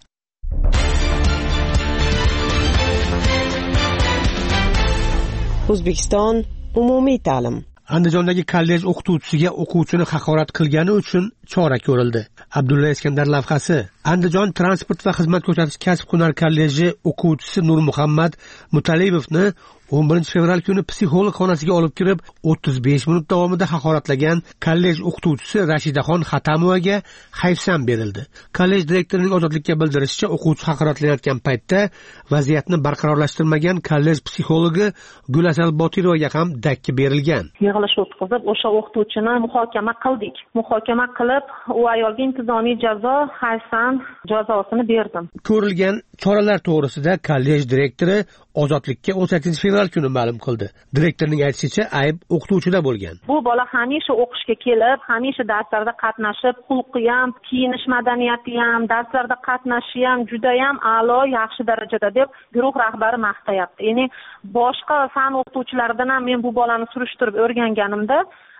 O'zbekiston umumiy ta'lim. Andijondagi kollej o'qituvchisiga o'quvchini haqorat qilgani uchun chora ko'rildi. Abdulla Iskandar lavhasi. Andijon transport va xizmat ko'rsatish kasb-hunar kolleji o'quvchisi Nurmuhammad Mutalibovni 11 fevral kuni psixolog xonasiga olib kirib 35 minut davomida haqoratlagan kollej o'qituvchisi Rashidaxon Xatamovaga hayfsan berildi. Kollej direktorining ozodlikka bildirishicha, o'quvchi haqoratlanayotgan paytda vaziyatni barqarorlashtirmagan kollej psixologi Gulasal Botirovaga ham dakki berilgan. Yig'ilish o'tkazib, o'sha o'qituvchini muhokama qildik. Muhokama qilib, u ayolga intizomiy jazo, hayfsan jazosini berdim. Ko'rilgan choralar to'g'risida kollej direktori ozodlikka 18 fevral kuni ma'lum qildi. Direktorning aytishicha, ayb o'qituvchida bo'lgan. Bu bola hamisha o'qishga kelib, hamisha darslarda qatnashib, xulqi ham, kiyinish madaniyati ham, darslarda qatnashishi ham juda ham a'lo, yaxshi darajada deb guruh rahbari maqtayapti. Ya'ni boshqa fan o'qituvchilaridan ham men bu bolani surishtirib o'rganganimda,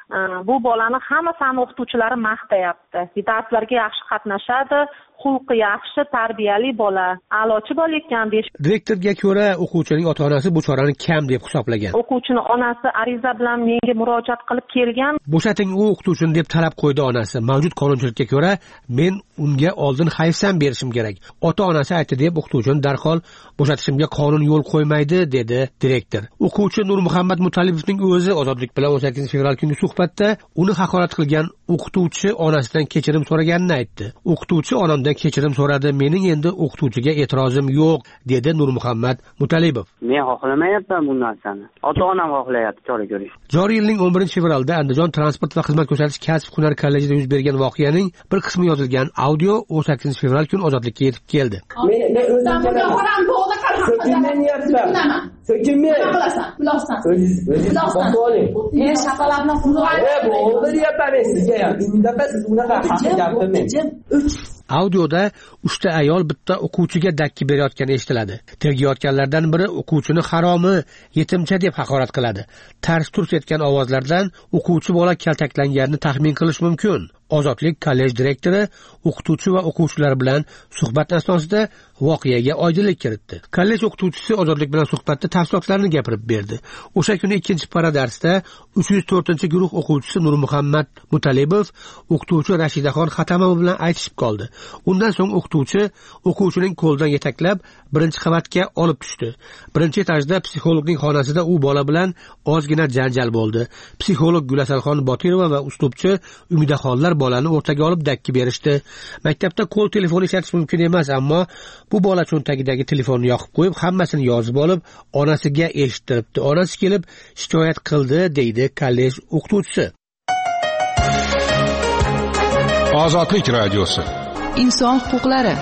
bu bolani hamma fan o'qituvchilari maqtayapti. Darslarga yaxshi qatnashadi, xulqi yaxshi, tarbiyali bola, a'lochi bola ekan deyish. Direktorga ko'ra, o'quvchining ota-onasi bu chorani kam deb hisoblagan. O'quvchini onasi ariza bilan menga murojaat qilib kelgan. Bo'shating u o'qituvchini deb talab qo'ydi onasi. Mavjud qonunchilikka ko'ra, men unga oldin hayfsan berishim kerak. Ota-onasi aytdi deb o'qituvchini darhol bo'shatishimga qonun yo'l qo'ymaydi, dedi direktor. O'quvchi Nurmuhammad Mutalibovning o'zi ozodlik bilan 18 fevral kungi suhbatda uni haqorat qilgan o'qituvchi onasidan kechirim so'raganini aytdi. O'qituvchi onamdan kechirim so'radi, mening endi o'qituvchiga e'tirozim yo'q, dedi Nurmuhammad Mutalibov. Men xohlamayapman bu narsani. Ota-onam xohlayapti chora ko'rish. Joriy yilning 11 fevralda Andijon transport va xizmat ko'rsatish kasb-hunar kollejida yuz bergan voqeaning bir qismi yozilgan audio 18 fevral kuni ozodlikka yetib keldi. Men o'zim qo'ram to'g'ri qilib Sökünmeye. Bilorsan. Bilorsan. Şakalarına kurduğum. Olur yaparız sizge ya. Dinleme siz buna da haqqa gapirmaysiz. Audioda 3 ta ayol bitta o'quvchiga dakki berayotgani eshitiladi. Tergayotganlardan biri o'quvchini haromi, yetimcha deb haqorat qiladi. Tars turs etgan ovozlardan o'quvchi bola kaltaklanganini taxmin qilish mumkin. Ozodlik kollej direktori o'qituvchi va o'quvchilar bilan suhbat asnosida voqeaga oydinlik kiritdi. Kollej o'qituvchisi ozodlik bilan suhbatda tafsilotlarni gapirib berdi. O'sha kuni ikkinchi para darsda 304-guruh o'quvchisi Nurmuhammad Mutalibov o'qituvchi Rashidaxon Xatamova bilan aytishib qoldi. Undan so'ng o'quvchining qo'lidan yetaklab birinchi qavatga olib tushdi. Birinchi etajda psixologning xonasida u bola bilan ozgina janjal bo'ldi. Psixolog Gulasalxon Botirova va uslubchi Umidaxonlar bolani o'rtaga olib dakki berishdi. Maktabda qo'l telefoni ishlatish mumkin emas, ammo bu bola cho'ntagidagi telefonni yoqib qo'yib, hammasini yozib olib, onasiga eshittiribdi. Onasi kelib shikoyat qildi, deydi kollej o'qituvchisi. Ozodlik radiosi. Inson huquqlari.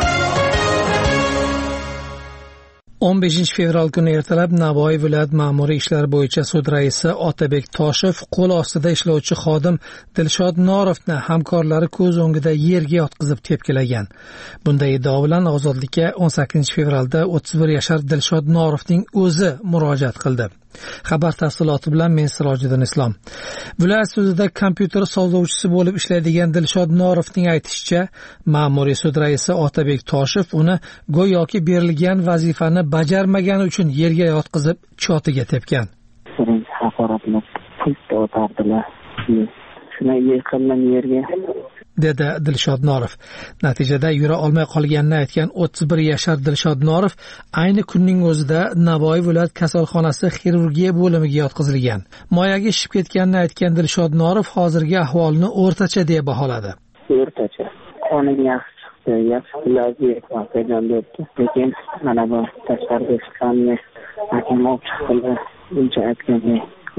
15 fevral kuni ertalab Navoiy viloyat ma'muriy ishlar bo'yicha sud raisi Otabek Toshev qo'l ostida ishlovchi xodim Dilshod Norovni hamkorlari ko'z o'ngida yerga yotqizib tepkilagan. Bunday iddao bilan ozodlikka 18 fevralda 31 yashar Dilshod Norovning o'zi murojaat qildi. Xabar tafsiloti bilan men Sirojiddin Islom. Viloyat sudida kompyuter sozlovchisi bo'lib ishlaydigan Dilshod Norovning aytishicha, ma'muriy sud raisi Otabek Toshev uni go'yoki berilgan vazifani bajarmagani uchun yerga yotqizib chotiga tepgan. Birinchi haqoratlab pultda o'tardilar. Shuna yiqildim yerga. Dedi Dilshod Norov. Natijada yura olmay qolganini aytgan 31 yashar Dilshod Norov ayni kunning o'zida Navoiy viloyat kasalxonasi xirurgiya bo'limiga yotqizilgan. Moyaga shishib ketganini aytgan Dilshod Norov hozirgi ahvolini o'rtacha deb baholadi. O'rtacha. Qoniga yaxshi chiqdi, yaxshi ilojga qilgan debdi. Lekin mana bu tashqariga chiqqanini hakim olib chiqdi. Uncha aytganda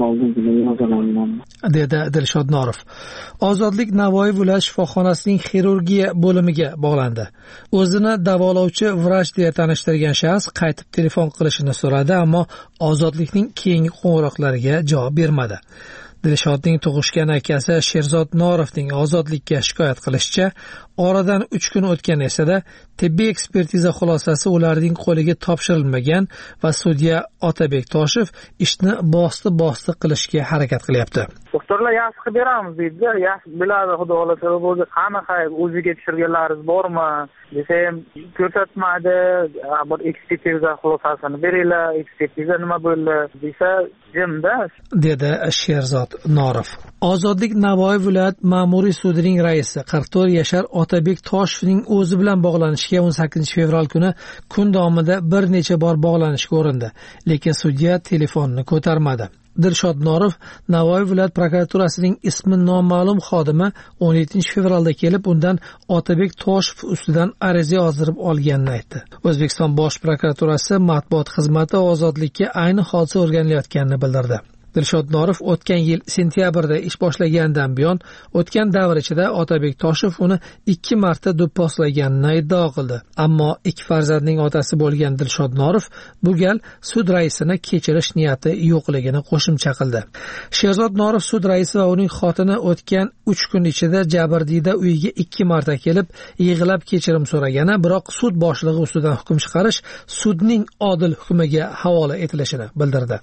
dedi Dilshod Norov. Ozodlik Navoiy viloyat shifoxonasining xirurgiya bo'limiga bog'landi. O'zini davolovchi vrach deya tanishtirgan shaxs qaytib telefon qilishini so'radi, ammo Ozodlikning keyingi qo'ng'iroqlariga javob bermadi. Dilshodning tug'ishgan akasi Sherzod Norovning ozodlikka shikoyat qilishicha, oradan 3 kun o'tgan esa-da tibbiy ekspertiza xulosasi ularning qo'liga topshirilmagan va sudya Otabek Toshev ishni bosti qilishga harakat qilyapti. Doktorlar yaxshi qilib beramiz deydi, yaxshi biladi, xudo xolasa o'zi qanaqa o'ziga tekshirganlaringiz bormi desam, ko'rsatmadi, bir ekspertiza xulosasini beringlar, ekspertiza nima bo'ldi desa, jimda, dedi Sherzod Norov. Ozodlik Navoiy viloyat ma'muriy sudining raisi 44 yashar Otabek Toshevning o'zi bilan bog'lanishga 18 fevral kuni kun davomida bir necha bor bog'lanishga urindi, lekin sudya telefonni ko'tarmadi. Dilshod Norov Navoiy viloyat prokuraturasining ismi noma'lum xodimi 17 fevralda kelib, undan Otabek Toshev ustidan ariza yozdirib olganini aytdi. O'zbekiston Bosh prokuraturasi matbuot xizmati ozodlikka ayni hodisa o'rganilayotganini bildirdi. Dilshod Norov o'tgan yil sentyabrda ish boshlagandan buyon o'tgan davr ichida Otabek Toshev uni 2 marta do'pposlaganini iddao qildi. Ammo 2 farzandning otasi bo'lgan Dilshod Norov bu gal sud raisini kechirish niyati yo'qligini qo'shimcha qildi. Sherzod Norov sud raisi va uning xotini o'tgan 3 kun ichida jabrdiyda uyiga 2 marta kelib, yig'lab kechirim so'ragani, biroq sud boshlig'i ustidan hukm chiqarish sudning odil hukmiga havola etilishini bildirdi.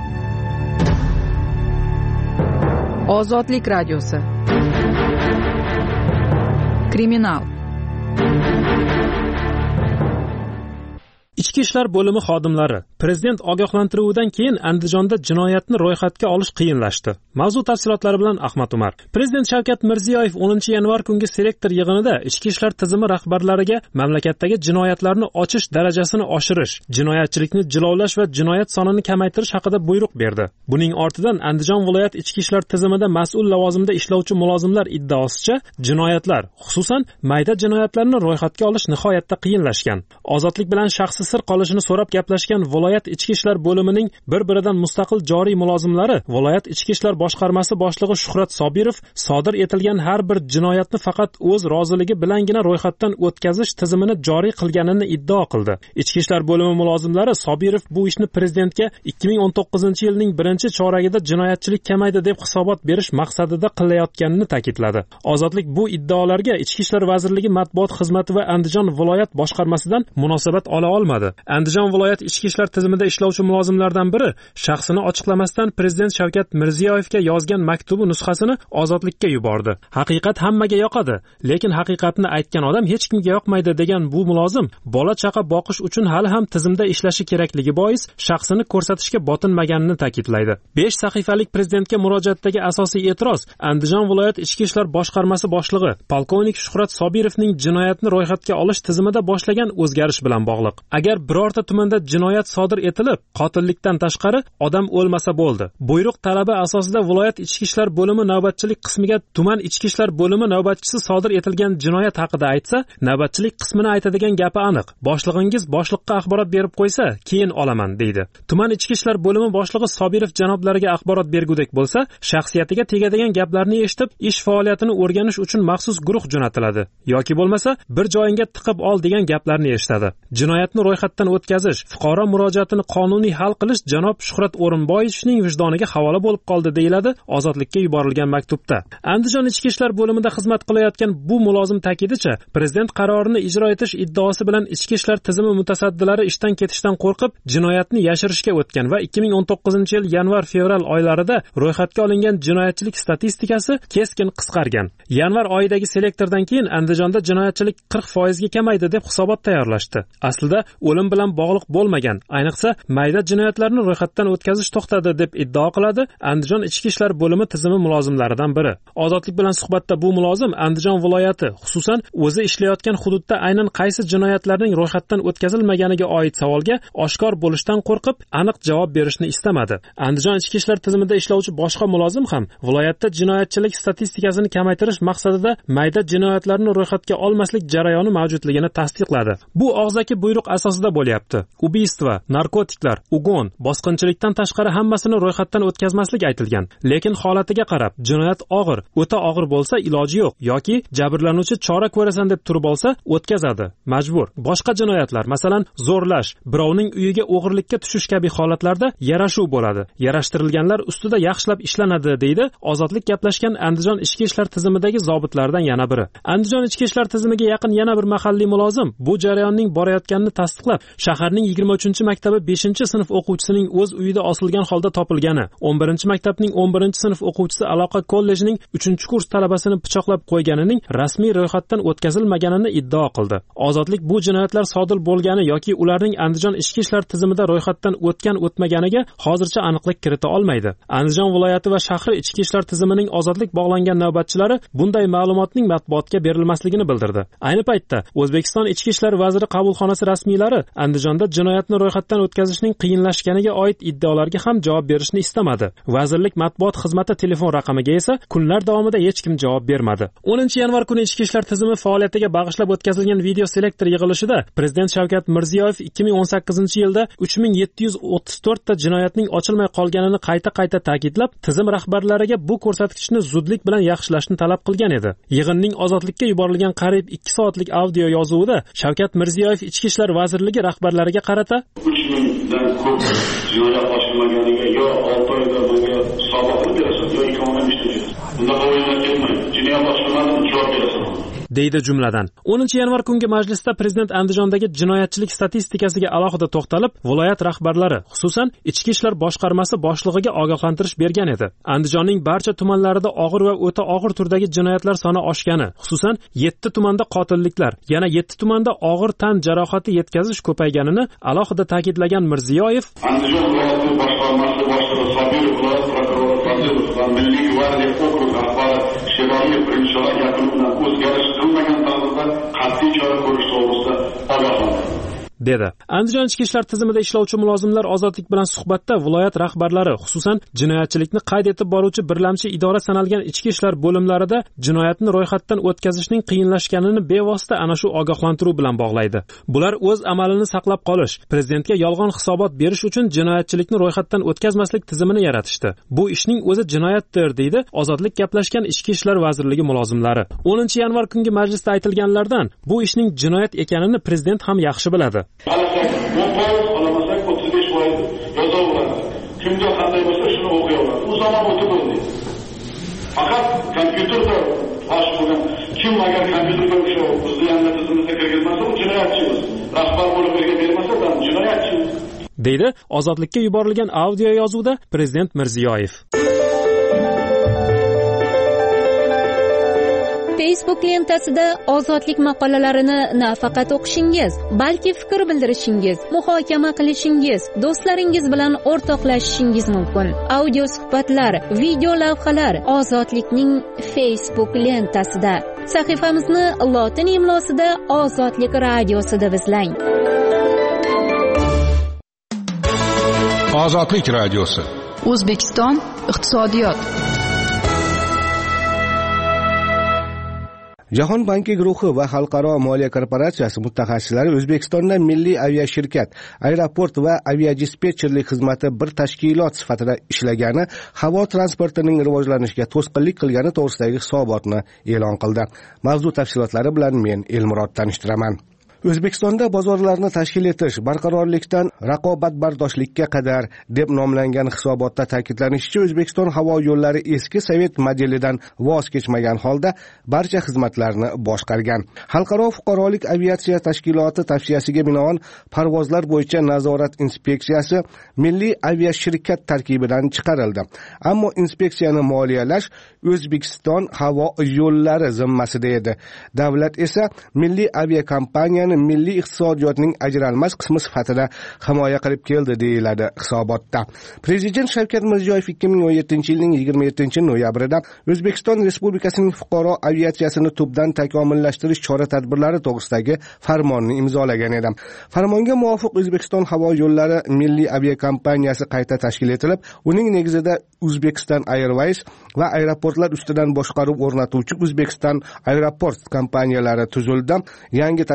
Ozodlik radiosi. Kriminal. Ichki ishlar bo'limi xodimlari prezident ogohlantiruvidan keyin Andijonda jinoyatni ro'yxatga olish qiyinlashdi. Mavzu tafsilotlari bilan Ahmad Umar. Prezident Shavkat Mirziyoyev 10-yanvar kungi selektor yig'inida ichki ishlar tizimi rahbarlariga mamlakatdagi jinoyatlarni ochish darajasini oshirish, jinoyatchilikni jilovlash va jinoyat sonini kamaytirish haqida buyruq berdi. Buning ortidan Andijon viloyat ichki ishlar tizimida mas'ul lavozimda ishlovchi mulozimlar iddaosicha jinoyatlar, xususan mayda jinoyatlarni ro'yxatga olish nihoyatda qiyinlashgan. Ozodlik bilan shaxsi sir qolishini so'rab gaplashgan viloyat ichki ishlar bo'limining bir-biridan mustaqil joriy mulozimlari viloyat ichki ishlar boshqarmasi boshlig'i Shuhrat Sobirov sodir etilgan har bir jinoyatni faqat o'z roziligi bilangina ro'yxatdan o'tkazish tizimini joriy qilganini iddao qildi. Ichki ishlar bo'limi mulozimlari Sobirov bu ishni prezidentga 2019-yilning 1-choragida jinoyatchilik kamaydi deb hisobot berish maqsadida qilayotganini ta'kidladi. Ozodlik bu iddaolarga Ichki ishlar vazirligi matbuot xizmati va Andijon viloyat boshqarmasidan munosabat ola olmadi. Andijon viloyat ichki ishlar tizimida ishlovchi mulozimlardan biri shaxsini ochiqlamasdan prezident Shavkat Mirziyoyevga yozgan maktubi nusxasini Ozodlikka yubordi. Haqiqat hammaga yoqadi, lekin haqiqatni aytgan odam hech kimga yoqmaydi degan bu mulozim bola chaqa boqish uchun hali ham tizimda ishlashi kerakligi bois shaxsini ko'rsatishga botinmaganini ta'kidlaydi. 5 sahifalik prezidentga murojaatdagi asosiy e'tiroz Andijon viloyat ichki ishlar boshqarmasi boshlig'i polkovnik Shuhrat Sobirovning jinoyatni ro'yxatga olish tizimida boshlagan o'zgarish bilan bog'liq. Agar birorta tumanda jinoyat sodir etilib, qotillikdan tashqari odam o'lmasa bo'ldi. Buyruq talabi asosida viloyat ichki ishlar bo'limi navbatchilik qismiga tuman ichki ishlar bo'limi navbatchisi sodir etilgan jinoyat haqida aytsa, navbatchilik qismini aytadigan gapi aniq. Boshlig'ingiz boshliqqa axborot berib qo'ysa, keyin olaman, deydi. Tuman ichki ishlar bo'limi boshlig'i Sobirov janoblariga axborot bergudek bo'lsa, shaxsiyatiga tegadigan gaplarni eshitib, ish faoliyatini o'rganish uchun maxsus guruh jo'natiladi. Yoki bo'lmasa, bir joyingga tiqib ol degan gaplarni eshitadi. Jinoyatni ro'yxatdan o'tkazish, fuqaro murojaatini qonuniy hal qilish janob Shuhrat O'rinboyevning vijdoniga havola bo'lib qoldi, deyiladi Ozodlikka yuborilgan maktubda. Andijon ichki ishlar bo'limida xizmat qilayotgan bu mulozim ta'kidicha, prezident qarorini ijro etish iddaosi bilan ichki ishlar tizimi mutasaddilari ishdan ketishdan qo'rqib, jinoyatni yashirishga o'tgan va 2019-yil yanvar-fevral oylarida ro'yxatga olingan jinoyatchilik statistikasi keskin qisqargan. Yanvar oyidagi selektordan keyin Andijonda jinoyatchilik 40% ga kamaydi deb hisobot tayyorlashdi. Aslida o'lim bilan bog'liq bo'lmagan, ayniqsa mayda jinoyatlarni ro'yxatdan o'tkazish to'xtadi deb iddao qiladi Andijon ichki ishlar bo'limi tizimi mulozimlaridan biri. Ozodlik bilan suhbatda bu mulozim Andijon viloyati, xususan o'zi ishlayotgan hududda aynan qaysi jinoyatlarning ro'yxatdan o'tkazilmaganiga oid savolga oshkor bo'lishdan qo'rqib, aniq javob berishni istamadi. Andijon ichki ishlar tizimida ishlovchi boshqa mulozim ham viloyatda jinoyatchilik statistikasini kamaytirish maqsadida mayda jinoyatlarni ro'yxatga olmaslik jarayoni mavjudligini tasdiqladi. Bu og'zaki buyruq asosida asosida bo'lyapti. Убийство, narkotiklar, ugon, bosqinchilikdan tashqari hammasini ro'yxatdan o'tkazmaslik aytilgan. Lekin holatiga qarab, jinoyat og'ir, o'ta og'ir bo'lsa iloji yo'q yoki jabrlanuvchi chora ko'rasan deb turib olsa o'tkazadi, majbur. Boshqa jinoyatlar, masalan, zo'rlash, birovning uyiga o'g'irlikka tushish kabi holatlarda yarashuv bo'ladi. Yarashtirilganlar ustida yaxshilab ishlanadi, deydi Ozodlik gaplashgan Andijon ichki ishlar tizimidagi zobitlardan yana biri. Andijon ichki ishlar tizimiga yaqin yana bir mahalliy mulozim bu jarayonning borayotganini tasdiqlab, shaharning 23-maktabi 5-sinf o'quvchisining o'z uyida osilgan holda topilgani, 11-maktabning 11-sinf o'quvchisi aloqa kollejining 3-kurs talabasini pichoqlab qo'yganining rasmiy ro'yxatdan o'tkazilmaganini iddao qildi. Ozodlik bu jinoyatlar sodir bo'lgani yoki ularning Andijon ichki ishlar tizimida ro'yxatdan o'tgan-o'tmaganiga hozircha aniqlik kirita olmaydi. Andijon viloyati va shahri ichki ishlar tizimining Ozodlik bog'langan navbatchilari bunday ma'lumotning matbuotga berilmasligini bildirdi. Ayni paytda O'zbekiston ichki ishlar vaziri qabulxonasi rasmiylari Andijonda jinoyatni ro'yxatdan o'tkazishning qiyinlashganiga oid iddaolarga ham javob berishni istamadi. Vazirlik matbuot xizmati telefon raqamiga esa kunlar davomida hech kim javob bermadi. 10-yanvar kuni ichki ishlar tizimi faoliyatiga bag'ishlab o'tkazilgan video selektor yig'ilishida Prezident Shavkat Mirziyoyev 2018-yilda 3734 ta jinoyatning ochilmay qolganini qayta ta'kidlab, tizim rahbarlariga bu ko'rsatkichni zudlik bilan yaxshilashni talab qilgan edi. Yig'inning Ozodlikka yuborilgan qariyb 2 soatlik audio yozuvida Shavkat Mirziyoyev Ichki ishlar vazirligi rahbarlariga qarata 3000dan ko'p jinoyat ochilmaganiga yo 6 oyda bunga hisobotni berasiz yo 2 oydan ishlaysiz. Bunda o'yinlar ketmaydi. Jinoyat ochilmadi, javob berasiz. deydi jumladan. 10-yanvar kungi majlisda Prezident Andijondagi jinoyatchilik statistikasiga alohida to'xtalib, viloyat rahbarlari, xususan Ichki ishlar boshqarmasi boshlig'iga ogohlantirish bergan edi. Andijonning barcha tumanlarida og'ir va o'ta og'ir turdagi jinoyatlar soni oshgani, xususan 7 tumanda qotilliklar, yana 7 tumanda og'ir tan jarohati yetkazish ko'payganini alohida ta'kidlagan Mirziyoyev, Andijon viloyati boshqarmasi boshlig'i Sobirov, viloyat prokurori Fazilov va Milliy gvardiya okrug rahbari Shevaliyev birinchi yakun bilan o'zgarish qilmagan taqdirda qat'iy chora ko'rish to'g'risida ogohlantirdi. dedi. Andijon ichki ishlar tizimida ishlovchi mulozimlar Ozodlik bilan suhbatda viloyat rahbarlari, xususan jinoyatchilikni qayd etib boruvchi birlamchi idora sanalgan ichki ishlar bo'limlarida jinoyatni ro'yxatdan o'tkazishning qiyinlashganini bevosita ana shu ogohlantiruv bilan bog'laydi. Bular o'z amalini saqlab qolish, prezidentga yolg'on hisobot berish uchun jinoyatchilikni ro'yxatdan o'tkazmaslik tizimini yaratishdi. Bu ishning o'zi jinoyatdir, deydi Ozodlik gaplashgan Ichki ishlar vazirligi mulozimlari. 10-yanvar kungi majlisda aytilganlardan bu ishning jinoyat ekanini prezident ham yaxshi biladi. Alasak, 10% olamasak 35% yozaveradi. Kimga qanday bo'lsa shuni o'qiyaveradi. U zamon o'tib bo'ldi. Faqat kompyuterda fosh bo'lgan kim agar kompyuterga o'sha bizni yangi tizimimizga kirgizmasa, u jinoyatchi o'zi. Rahbar bo'lib bermasa, ham jinoyatchi. deydi Ozodlikka yuborilgan audio yozuvda Prezident Mirziyoyev. Facebook lentasida Ozodlik maqolalarini nafaqat o'qishingiz, balki fikr bildirishingiz, muhokama qilishingiz, do'stlaringiz bilan o'rtoqlashishingiz mumkin. Audio suhbatlar, video lavhalar Ozodlikning Facebook lentasida. Sahifamizni lotin imlosida Ozodlik radiosida deb izlang. Ozodlik radiosi. O'zbekiston iqtisodiyot. Jahon banki guruhi va Xalqaro moliya korporatsiyasi mutaxassislari O'zbekistonda milliy aviashirkat, aeroport va aviadispetcherlik xizmati bir tashkilot sifatida ishlagani havo transportining rivojlanishiga to'sqinlik qilgani to'g'risidagi hisobotni e'lon qildi. Mavzu tafsilotlari bilan men Elmurod tanishtiraman. O'zbekistonda bozorlarni tashkil etish barqarorlikdan raqobatbardoshlikka qadar deb nomlangan hisobotda ta'kidlanishicha, O'zbekiston havo yo'llari eski sovet modelidan voz kechmagan holda barcha xizmatlarni boshqargan. Xalqaro fuqarolik aviatsiya tashkiloti tavsiyasiga binoan parvozlar bo'yicha nazorat inspeksiyasi milliy aviashirkat tarkibidan chiqarildi. Ammo inspeksiyani moliyalash O'zbekiston havo yo'llari zimmasida edi. Davlat esa milliy aviakompaniyani milliy iqtisodiyotning ajralmas qismi sifatida himoya qilib keldi, deyiladi hisobotda. Prezident Shavkat Mirziyoyev 2017-yilning 27-noyabrida O'zbekiston Respublikasining fuqaro aviatsiyasini tubdan takomillashtirish chora-tadbirlari to'g'risidagi farmonni imzolagan edi. Farmonga muvofiq O'zbekiston havo yo'llari milliy aviakompaniyasi qayta tashkil etilib, uning negizida Uzbekistan Airways va aeroportlar ustidan boshqaruv o'rnatuvchi Uzbekistan Aeroport kompaniyalari tuzildi. Yangi tashkil etilgan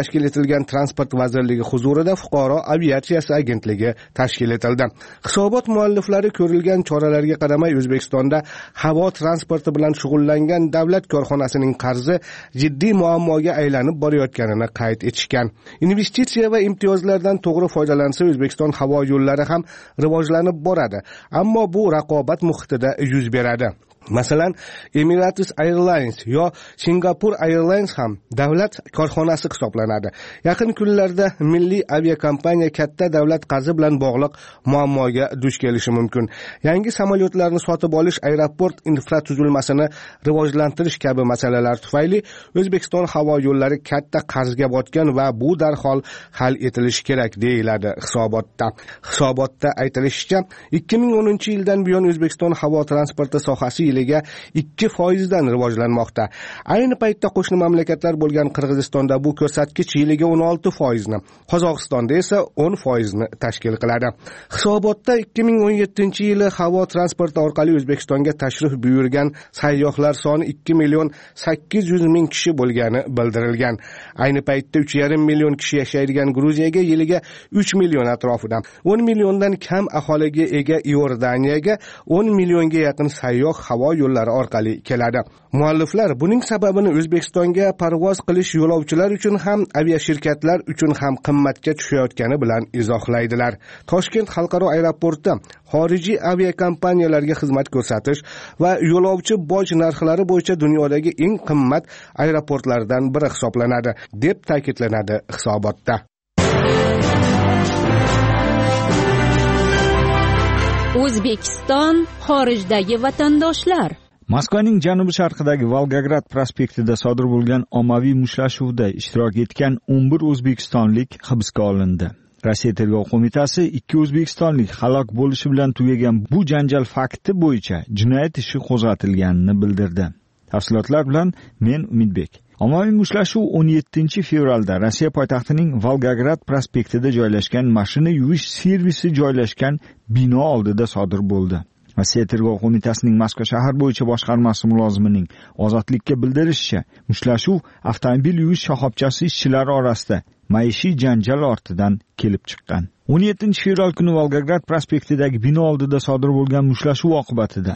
bo'lgan Transport vazirligi huzurida Fuqaro aviatsiyasi agentligi tashkil etildi. Hisobot mualliflari ko'rilgan choralarga qaramay O'zbekistonda havo transporti bilan shug'ullangan davlat korxonasining qarzi jiddiy muammoga aylanib borayotganini qayd etishgan. Investitsiya va imtiyozlardan to'g'ri foydalansa O'zbekiston havo yo'llari ham rivojlanib boradi, ammo bu raqobat muhitida yuz beradi. Masalan, Emirates Airlines yo Singapore Airlines ham davlat korxonasi hisoblanadi. Yaqin kunlarda milliy aviakompaniya katta davlat qarzi bilan bog'liq muammoga duch kelishi mumkin. Yangi samolyotlarni sotib olish, aeroport infratuzilmasini rivojlantirish kabi masalalar tufayli O'zbekiston havo yo'llari katta qarzga botgan va bu darhol hal etilishi kerak deyiladi hisobotda. Hisobotda aytilishicha, 2010-yildan buyon O'zbekiston havo transporti sohasi 2% dan rivojlanmoqda. Ayni paytda qo'shni mamlakatlar bo'lgan Qirg'izistonda bu ko'rsatkich yiliga 16%, Qozog'istonda esa 10% tashkil qiladi. Hisobotda 2017-yili havo transporti orqali O'zbekistonga tashrif buyurgan sayyohlar soni 2.800.000 kishi bo'lgani bildirilgan. Ayni paytda 3.5 million kishi yashaydigan Gruziyaga yiliga 3 million atrofida, 10 milliondan kam aholiga ega Iordaniyaga 10 millionga yaqin sayyoh havo yo'llari orqali keladi. Mualliflar buning sababini O'zbekistonga parvoz qilish yo'lovchilar uchun ham, aviashirkatlar uchun ham qimmatga tushayotgani bilan izohlaydilar. Toshkent xalqaro aeroporti xorijiy aviakompaniyalarga xizmat ko'rsatish va yo'lovchi boj narxlari bo'yicha dunyodagi eng qimmat aeroportlardan biri hisoblanadi, deb ta'kidlanadi hisobotda. O'zbekiston xorijdagi vatandoshlar. Moskvaning janubi-sharqidagi Volgograd prospektida sodir bo'lgan ommaviy mushtlashuvda ishtirok etgan 11 o'zbekistonlik hibsga olindi. Rossiya tergov qo'mitasi 2 o'zbekistonlik halok bo'lishi bilan tugagan bu janjal fakti bo'yicha jinoyat ishi qo'zg'atilganini bildirdi. Tafsilotlar bilan men Umidbek. Ommaviy mushtlashuv 17-fevralda Rossiya poytaxtining Volgograd prospektida joylashgan mashina yuvish servisi joylashgan bino oldida sodir bo'ldi. Rossiya tergov qo'mitasining Moskva shahar bo'yicha boshqarmasi mulozimining Ozodlikka bildirishicha, mushtlashuv avtomobil yuvish shoxobchasi ishchilari orasida maishiy janjal ortidan kelib chiqqan. 17-fevral kuni Volgograd prospektidagi bino oldida sodir bo'lgan mushtlashuv oqibatida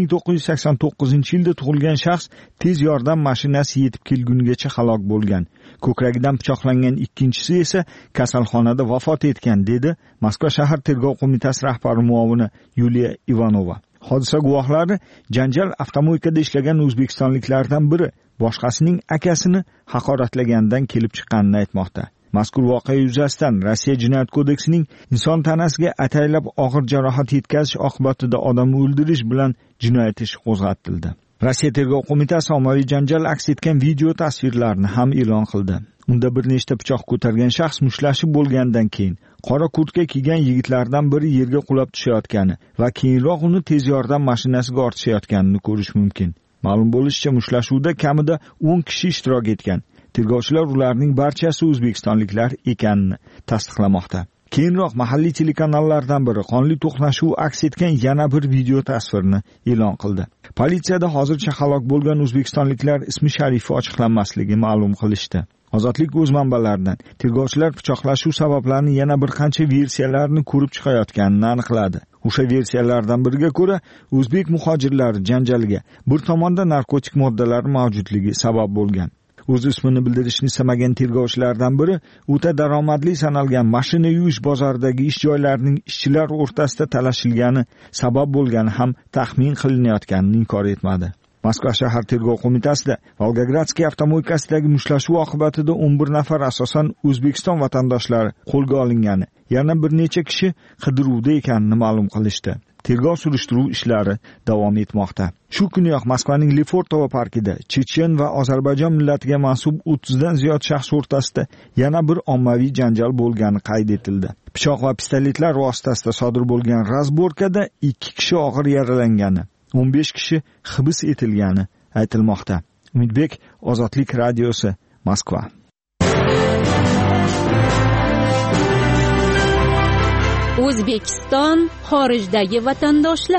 1989-yilda tug'ilgan shaxs tez yordam mashinasi yetib kelgunigacha halok bo'lgan. Ko'kragidan pichoqlangan ikkinchisi esa kasalxonada vafot etgan, dedi Moskva shahar tergov qo'mitasi rahbari muovini Yuliya Ivanova. Hodisa guvohlari janjal avtomobilda ishlagan o'zbekistonliklardan biri boshqasining akasini haqoratlagandan kelib chiqqanini aytmoqda. Mazkur voqea yuzasidan Rossiya jinoyat kodeksining inson tanasiga ataylab og'ir jarohat yetkazish oqibatida odam o'ldirish bilan jinoyat ishi qo'zg'atildi. Rossiya tergov qo'mitasi ommaviy janjal aks etgan video tasvirlarini ham e'lon qildi. Unda bir nechta pichoq ko'targan shaxs mushtlashib bo'lgandan keyin qora kurtka kiygan yigitlardan biri yerga qulab tushayotgani va keyinroq uni tez yordam mashinasiga ortishayotganini ko'rish mumkin. Ma'lum bo'lishicha, mushtlashuvda kamida 10 kishi ishtirok etgan. Tergovchilar ularning barchasi o'zbekistonliklar ekanini tasdiqlamoqda. Keyinroq mahalliy telekanallardan biri qonli to'qnashuv aks etgan yana bir video tasvirini e'lon qildi. Politsiyada hozircha halok bo'lgan o'zbekistonliklar ismi sharifi ochiqlanmasligi ma'lum qilishdi. Ozodlik o'z manbalaridan tergovchilar pichoqlashuv sabablarini yana bir qancha versiyalarni ko'rib chiqayotganini aniqladi. O'sha versiyalardan biriga ko'ra, o'zbek muhojirlari janjaliga bir tomonda narkotik moddalar mavjudligi sabab bo'lgan. O'z ismini bildirishni istamagan tergovchilardan biri o'ta daromadli sanalgan mashina yuvish bozoridagi ish joylarining ishchilar o'rtasida talashilgani sabab bo'lgani ham taxmin qilinayotganini inkor etmadi. Moskva shahar tergov qo'mitasida Volgogradskiy avtomobilkasidagi mushtlashuvlar oqibatida 11 nafar asosan O'zbekiston vatandoshlari qo'lga olingani, yana bir necha kishi qidiruvda ekanini ma'lum qilishdi. Tergov surishtiruv ishlari davom etmoqda. Shu kuniyoq Moskvaning Lefortovo parkida Chechen va Ozarbayjon millatiga mansub 30 dan ziyod shaxs o'rtasida yana bir ommaviy janjal bo'lgani qayd etildi. Pichoq va pistoletlar vositasida sodir bo'lgan razborkada 2 kishi og'ir yaralangani, 15 kishi hibs etilgani aytilmoqda. Umidbek, Ozodlik radiosi, Moskva. O'zbekiston xorijdagi vatandoshlar.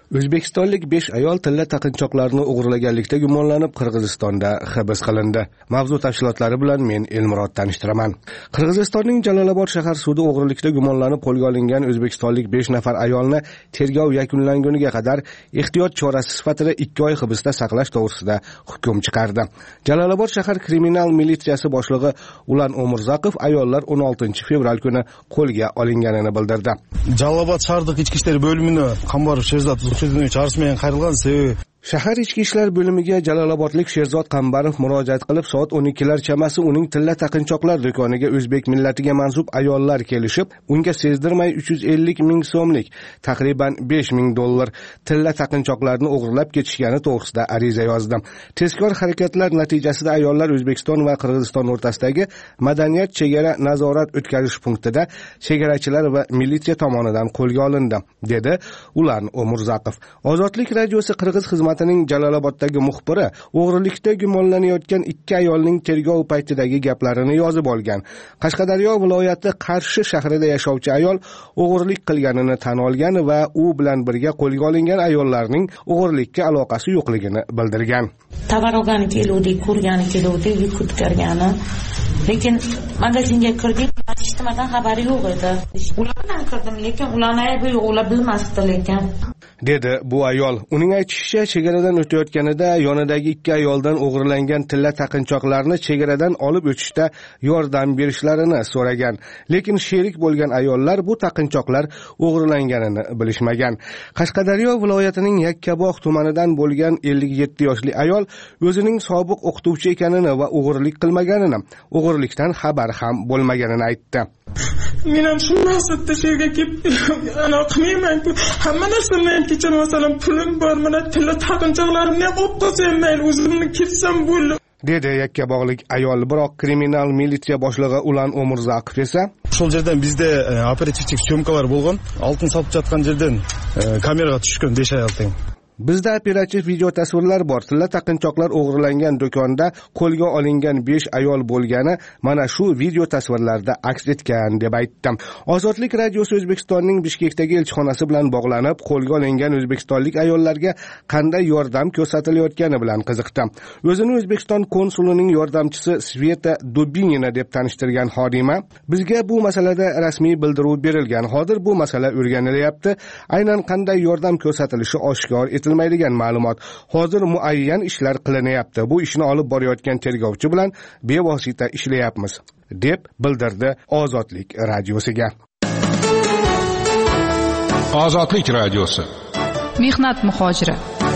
O'zbekistonlik 5 ayol tilla taqinchoqlarni o'g'irlaganlikda gumonlanib Qirg'izistonda hibs qilindi. Mavzu tafsilotlari bilan men Elmurod tanishtiraman. Qirg'izistonning Jalolobod shahar sudi o'g'irlikda gumonlanib qo'lga olingan o'zbekistonlik 5 nafar ayolni tergov yakunlanguniga qadar ehtiyot chorasi sifatida 2 oy hibsda saqlash to'g'risida hukm chiqardi. Jalolobod shahar kriminal militsiyasi boshlig'i Ulan Omurzaqov ayollar 16 fevral kuni qo'lga olinganini bildirdi. Jalolobod shahardagi ichki ishlar bo'limini Qambarov Sherzod chorasimen qayrilgan sebebi Shahar ichki ishlar bo'limiga Jalolobodlik Sherzod Qambarov murojaat qilib, soat 12lar chamasi uning tilla taqinchoqlar do'koniga o'zbek millatiga mansub ayollar kelishib, unga sezdirmay 350 ming so'mlik, taqriban $5,000 tilla taqinchoqlarni o'g'irlab ketishgani to'g'risida ariza yozdi. Tezkor harakatlar natijasida ayollar O'zbekiston va Qirg'iziston o'rtasidagi madaniyat chegara nazorat o'tkazish punktida chegarachilar va militsiya tomonidan qo'lga olindi, dedi Ulan Omurzaqov. Ozodlik radiosi Qirg'iz xizmatining Jaloloboddagi muxbiri o'g'rilikda gumonlanayotgan 2 ayolning tergov paytidagi gaplarini yozib olgan. Qashqadaryo viloyati Qarshi shahrida yashovchi ayol o'g'rilik qilganini tan olgan va u bilan birga qo'lga olingan ayollarning o'g'rilikka aloqasi yo'qligini bildirgan. Tovar olgani keluvdik, ko'rgani keluvdik, yuk ko'targani. Lekin magazinga kirdik, ishtimadan xabari yo'q edi. Ulardan kirdim, lekin ularni aybi yo'q, ular bilmasdi lekin. Dedi bu ayol. Uning aytishicha, chegaradan o'tayotganida yonidagi 2 ayoldan o'g'irlangan tilla taqinchoqlarni chegaradan olib o'tishda yordam berishlarini so'ragan. Lekin sherik bo'lgan ayollar bu taqinchoqlar o'g'irlanganini bilishmagan. Qashqadaryo viloyatining Yakkabog' tumanidan bo'lgan 57 yoshli ayol o'zining sobiq o'qituvchi ekanini va o'g'irlik qilmaganini, o'g'irlikdan xabar ham bo'lmaganini aytdi. Men ham shu maqsadda yerga kelib, ana qilmayman-ku. Hamma narsamni ham kecha masalan pulim bor, mana tilla taqinchoqlarimni olib qo'ysam mayli, o'zimni ketsam bo'ldi. Dedi Yakkabog'lik ayol. Biroq kriminal militsiya boshlig'i Ulan Omurzaqov esa Şol yerden bizde operativçik syomkalar bo'lgan, oltin sotib жатқан жерден kameraga tushgan 5 ayol teng. Bizda operativ video tasvirlar bor. Tilla taqinchoqlar o'g'irlangan do'konda qo'lga olingan 5 ayol bo'lgani mana shu video tasvirlarda aks etgan deb aytdim. Ozodlik radiosi O'zbekistonning Bishkekdagi elchixonasi bilan bog'lanib, qo'lga olingan o'zbekistonlik ayollarga qanday yordam ko'rsatilayotgani bilan qiziqdi. O'zini O'zbekiston konsulining yordamchisi Sveta Dubinina deb tanishtirgan xodima, bizga bu masalada rasmiy bildiruv berilgan. Hozir bu masala o'rganilyapti. Aynan qanday yordam ko'rsatilishi oshkor etilmaydigan ma'lumot. Hozir muayyan ishlar qilinyapti. Bu ishni olib borayotgan tergovchi bilan bevosita ishlayapmiz, deb bildirdi Ozodlik radiosiga. Ozodlik radiosi. Mehnat muhojiri.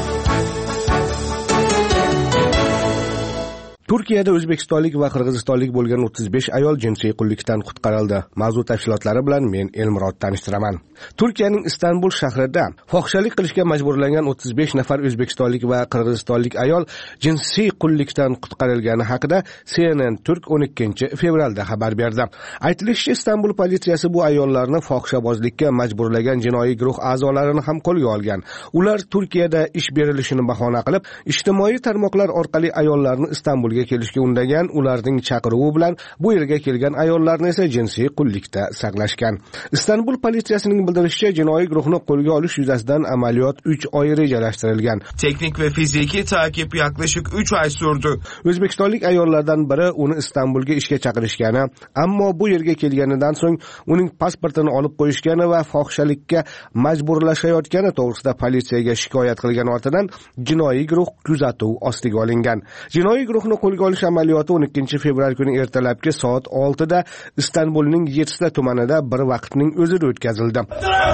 Turkiyada o'zbekistonlik va qirg'izistonlik bo'lgan 35 ayol jinsiy qullikdan qutqarildi. Mavzu tafsilotlari bilan men Elmurod tanishtiraman. Turkiyaning Istanbul shahrida fohishalik qilishga majburlangan 35 nafar o'zbekistonlik va qirg'izistonlik ayol jinsiy qullikdan qutqarilgani haqida CNN Turk 12 fevralda xabar berdi. Aytilishicha, Istanbul politsiyasi bu ayollarni fohishabozlikka majburlagan jinoiy guruh a'zolarini ham qo'lga olgan. Ular Turkiyada ish berilishini bahona qilib, ijtimoiy tarmoqlar orqali ayollarni Istanbulga kelishga undagan. Ularning chaqiruvi bilan bu yerga kelgan ayollarni esa jinsiy qullikda saqlashgan. Istanbul politsiyasining bildirishicha, jinoiy guruhni qo'lga olish yuzasidan amaliyot 3 oy rejalashtirilgan. Teknik ve fiziki takip yaklaşık 3 ay sürdü. O'zbekistonlik ayollardan biri uni Istanbulga ishga chaqirishgani, ammo bu yerga kelganidan so'ng uning pasportini olib qo'yishgani va fohishalikka majburlashayotgani to'g'risida politsiyaga shikoyat qilgan ortidan jinoiy guruh kuzatuv ostiga olingan. Jinoiy guruhni qo'lga olish amaliyoti 12 fevral kuni ertalabki soat 6 da Istanbulning 7 tumanida bir vaqtning o'zida o'tkazildi.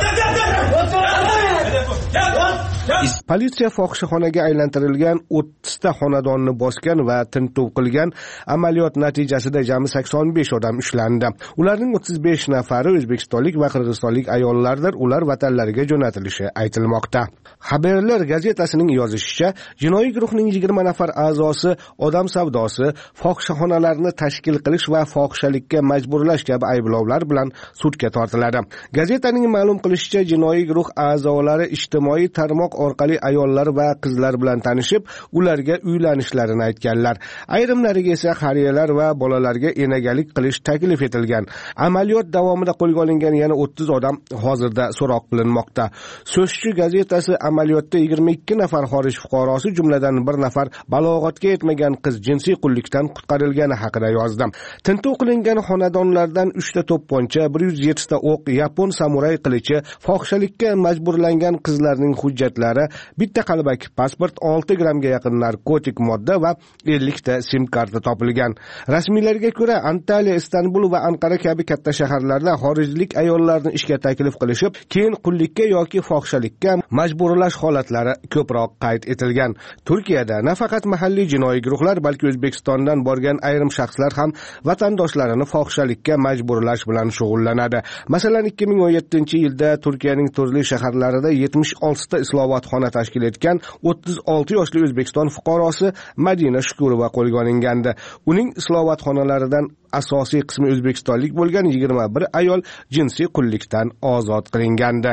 Politsiya fohishaxonaga aylantirilgan 30 ta xonadonni bosgan va tintuv qilgan. Amaliyot natijasida jami 85 odam ushlandi. Ularning 35 nafari o'zbekistonlik va qirg'izistonlik ayollardir. Ular vatanlariga jo'natilishi aytilmoqda. Haberlar gazetasining yozishicha, jinoiy guruhning 20 nafar a'zosi odam savdosi, fohishaxonalarni tashkil qilish va fohishalikka majburlash kabi ayblovlar bilan sudga tortiladi. Gazetaning ma'lum qilishicha, jinoiy guruh a'zolari ijtimoiy tarmoq orqali ayollar va qizlar bilan tanishib, ularga uylanishlarini aytganlar. Ayrimlariga esa qariyalar va bolalarga enagalik qilish taklif etilgan. Amaliyot davomida qo'lga olingan yana 30 odam hozirda so'roq qilinmoqda. So'zchi gazetasi amaliyotda 22 nafar xorij fuqarosi, jumladan bir nafar balog'atga yetmagan qiz jinsiy qullikdan qutqarilgani haqida yozdi. Tintuv qilingan xonadonlardan 3 ta to'pponcha, 107 ta o'q, yapon samuray qilichi, fohishalikka majburlangan qizlarning hujjatlari, bitta qalbaki pasport, 6 grammga yaqin narkotik modda va 50 ta sim karta topilgan. Rasmiylarga ko'ra, Antaliya, Istanbul va Anqara kabi katta shaharlarda xorijlik ayollarni ishga taklif qilishib, keyin qullikka yoki fohishalikka majburlash holatlari ko'proq qayd etilgan. Turkiyada nafaqat mahalliy jinoiy guruhlar, balki O'zbekistondan borgan ayrim shaxslar ham vatandoshlarini fohishalikka majburlash bilan shug'ullanadi. Masalan, 2017-yilda Turkiyaning turli shaharlarida 76 ta islohotxona tashkil etgan 36 yoshli O'zbekiston fuqarosi Madina Shukurova qo'lga olingandi. Uning islohotxonalaridan asosiy qismi o'zbekistonlik bo'lgan 21 ayol jinsiy qullikdan ozod qilingandi.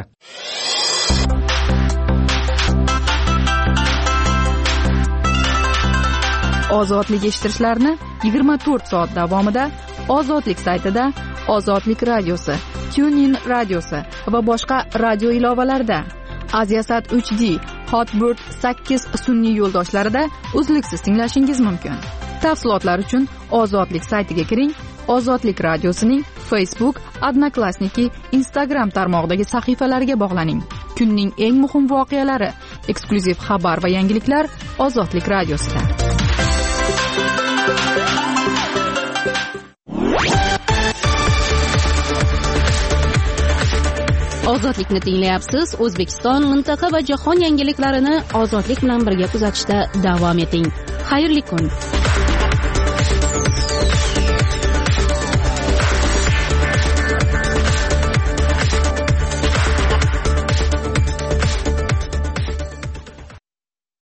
Ozodlik eshittirishlarni 24 soat davomida Ozodlik saytida, Ozodlik radiosi, TuneIn radiosi va boshqa radio ilovalarda, Aziasat 3D, Hotbird 8 sun'iy yo'ldoshlarida uzluksiz tinglashingiz mumkin. Tafsilotlar uchun Ozodlik saytiga kiring. Ozodlik radiosining Facebook, Odnoklassniki, Instagram tarmog'idagi sahifalariga bog'laning. Kunning eng muhim voqealari, eksklyuziv xabar va yangiliklar Ozodlik radiosida. Ozodlikni tinglayapsiz. O'zbekiston, mintaqa va jahon yangiliklarini Ozodlik bilan birga kuzatishda davom eting. Xayrli kun.